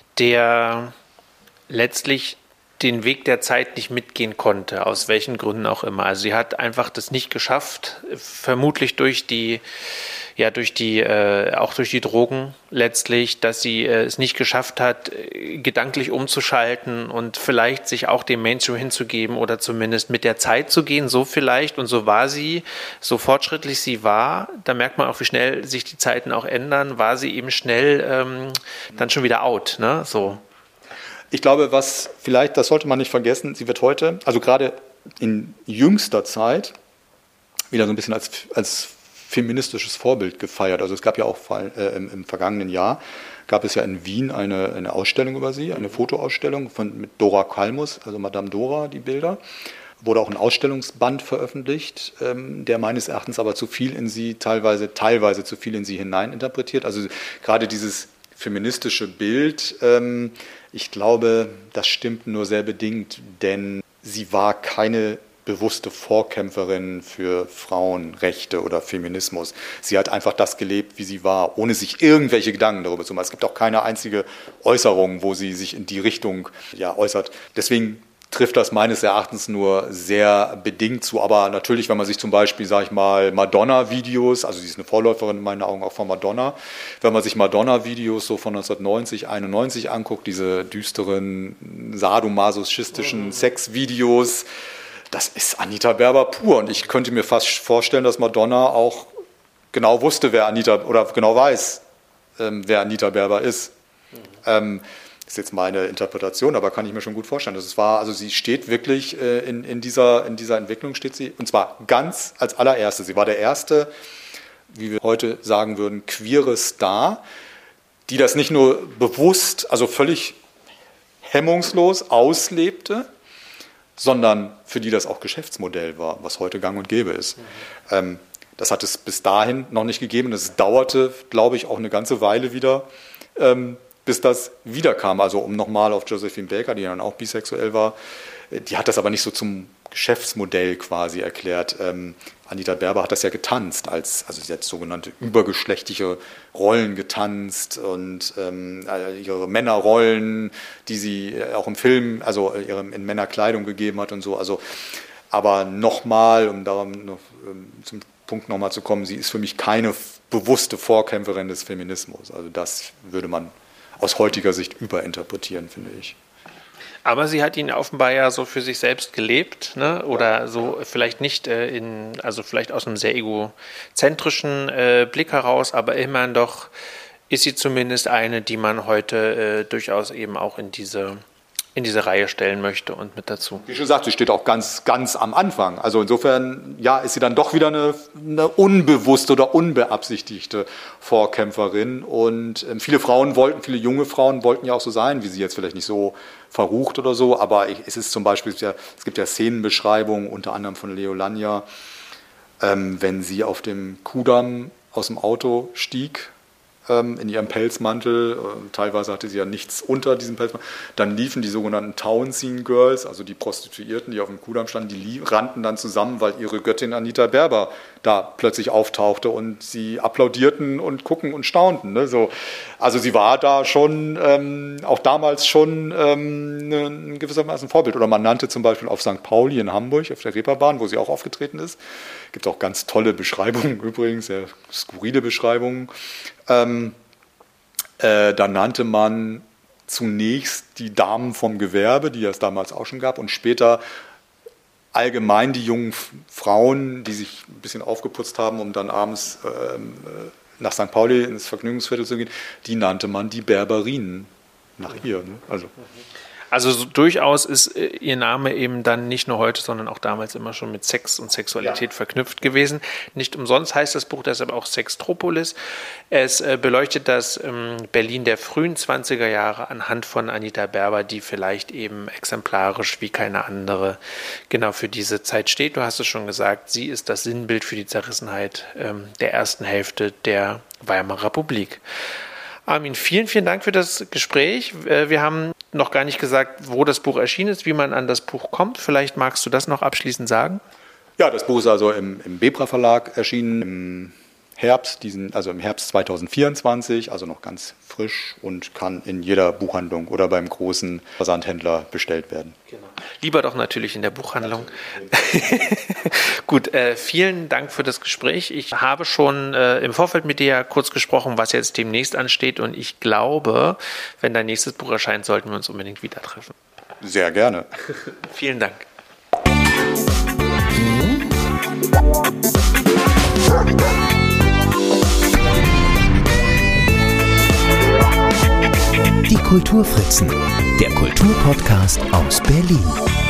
der letztlich den Weg der Zeit nicht mitgehen konnte, aus welchen Gründen auch immer. Also sie hat einfach das nicht geschafft, vermutlich durch die, ja durch die, äh, auch durch die Drogen letztlich, dass sie äh, es nicht geschafft hat, gedanklich umzuschalten und vielleicht sich auch dem Mainstream hinzugeben oder zumindest mit der Zeit zu gehen, so vielleicht. Und so war sie, so fortschrittlich sie war, da merkt man auch, wie schnell sich die Zeiten auch ändern, war sie eben schnell ähm, dann schon wieder out, ne, so. Ich glaube, was vielleicht, das sollte man nicht vergessen, sie wird heute, also gerade in jüngster Zeit, wieder so ein bisschen als, als feministisches Vorbild gefeiert. Also es gab ja auch äh, im, im vergangenen Jahr, gab es ja in Wien eine, eine Ausstellung über sie, eine Fotoausstellung von, mit Dora Kalmus, also Madame Dora, die Bilder. Wurde auch ein Ausstellungsband veröffentlicht, ähm, der meines Erachtens aber zu viel in sie, teilweise, teilweise zu viel in sie hineininterpretiert. Also gerade dieses feministische Bild, ähm, ich glaube, das stimmt nur sehr bedingt, denn sie war keine bewusste Vorkämpferin für Frauenrechte oder Feminismus. Sie hat einfach das gelebt, wie sie war, ohne sich irgendwelche Gedanken darüber zu machen. Es gibt auch keine einzige Äußerung, wo sie sich in die Richtung ja, äußert. Deswegen trifft das meines Erachtens nur sehr bedingt zu. Aber natürlich, wenn man sich zum Beispiel, sage ich mal, Madonna-Videos, also sie ist eine Vorläuferin in meinen Augen auch von Madonna, wenn man sich Madonna-Videos so von neunzehnhundertneunzig, einundneunzig anguckt, diese düsteren, sadomasochistischen Sexvideos, das ist Anita Berber pur. Und ich könnte mir fast vorstellen, dass Madonna auch genau wusste, wer Anita, oder genau weiß, ähm, wer Anita Berber ist. Mhm. Ähm, Das ist jetzt meine Interpretation, aber kann ich mir schon gut vorstellen. Das war, also sie steht wirklich äh, in, in, dieser, in dieser Entwicklung, steht sie, und zwar ganz als allererste. Sie war der erste, wie wir heute sagen würden, queere Star, die das nicht nur bewusst, also völlig hemmungslos auslebte, sondern für die das auch Geschäftsmodell war, was heute gang und gäbe ist. Mhm. Ähm, das hat es bis dahin noch nicht gegeben. Es dauerte, glaube ich, auch eine ganze Weile wieder, ähm, bis das wiederkam. Also um nochmal auf Josephine Baker, die dann auch bisexuell war, die hat das aber nicht so zum Geschäftsmodell quasi erklärt. Ähm, Anita Berber hat das ja getanzt, als, also sie hat sogenannte übergeschlechtliche Rollen getanzt und ähm, ihre Männerrollen, die sie auch im Film, also ihre, in Männerkleidung gegeben hat und so. Also, aber nochmal, um darum noch, ähm, zum Punkt nochmal zu kommen, sie ist für mich keine bewusste Vorkämpferin des Feminismus. Also das würde man aus heutiger Sicht überinterpretieren, finde ich. Aber sie hat ihn offenbar ja so für sich selbst gelebt, ne? Oder so vielleicht nicht äh, in, also vielleicht aus einem sehr egozentrischen äh, Blick heraus, aber immerhin doch ist sie zumindest eine, die man heute äh, durchaus eben auch in diese in diese Reihe stellen möchte und mit dazu. Wie schon gesagt, sie steht auch ganz, ganz am Anfang. Also insofern, ja, ist sie dann doch wieder eine, eine unbewusste oder unbeabsichtigte Vorkämpferin. Und ähm, viele Frauen wollten, viele junge Frauen wollten ja auch so sein, wie sie jetzt vielleicht nicht so verrucht oder so, aber es ist zum Beispiel, es gibt ja Szenenbeschreibungen, unter anderem von Leo Lanja, ähm, wenn sie auf dem Kudamm aus dem Auto stieg, in ihrem Pelzmantel, teilweise hatte sie ja nichts unter diesem Pelzmantel, dann liefen die sogenannten Townsend Girls, also die Prostituierten, die auf dem Kudamm standen, die rannten dann zusammen, weil ihre Göttin Anita Berber da plötzlich auftauchte und sie applaudierten und gucken und staunten. Ne? So, also sie war da schon, ähm, auch damals schon ähm, ein gewissermaßen Vorbild. Oder man nannte zum Beispiel auf Sankt Pauli in Hamburg, auf der Reeperbahn, wo sie auch aufgetreten ist, gibt auch ganz tolle Beschreibungen übrigens, sehr skurrile Beschreibungen. Ähm, äh, da nannte man zunächst die Damen vom Gewerbe, die es damals auch schon gab, und später allgemein die jungen Frauen, die sich ein bisschen aufgeputzt haben, um dann abends äh, nach Sankt Pauli ins Vergnügungsviertel zu gehen, die nannte man die Berberinen nach ihr. Ne? Also. Also so durchaus ist ihr Name eben dann nicht nur heute, sondern auch damals immer schon mit Sex und Sexualität ja. verknüpft gewesen. Nicht umsonst heißt das Buch deshalb auch Sextropolis. Es äh, beleuchtet das ähm, Berlin der frühen zwanziger Jahre anhand von Anita Berber, die vielleicht eben exemplarisch wie keine andere genau für diese Zeit steht. Du hast es schon gesagt, sie ist das Sinnbild für die Zerrissenheit ähm, der ersten Hälfte der Weimarer Republik. Armin, vielen, vielen Dank für das Gespräch. Wir haben noch gar nicht gesagt, wo das Buch erschienen ist, wie man an das Buch kommt. Vielleicht magst du das noch abschließend sagen? Ja, das Buch ist also im, im Bebra Verlag erschienen im Herbst, diesen, also im Herbst zweitausendvierundzwanzig, also noch ganz frisch und kann in jeder Buchhandlung oder beim großen Versandhändler bestellt werden. Genau. Lieber doch natürlich in der Buchhandlung. Gut, äh, vielen Dank für das Gespräch. Ich habe schon äh, im Vorfeld mit dir kurz gesprochen, was jetzt demnächst ansteht, und ich glaube, wenn dein nächstes Buch erscheint, sollten wir uns unbedingt wieder treffen. Sehr gerne. Vielen Dank. Die Kulturfritzen, der Kulturpodcast aus Berlin.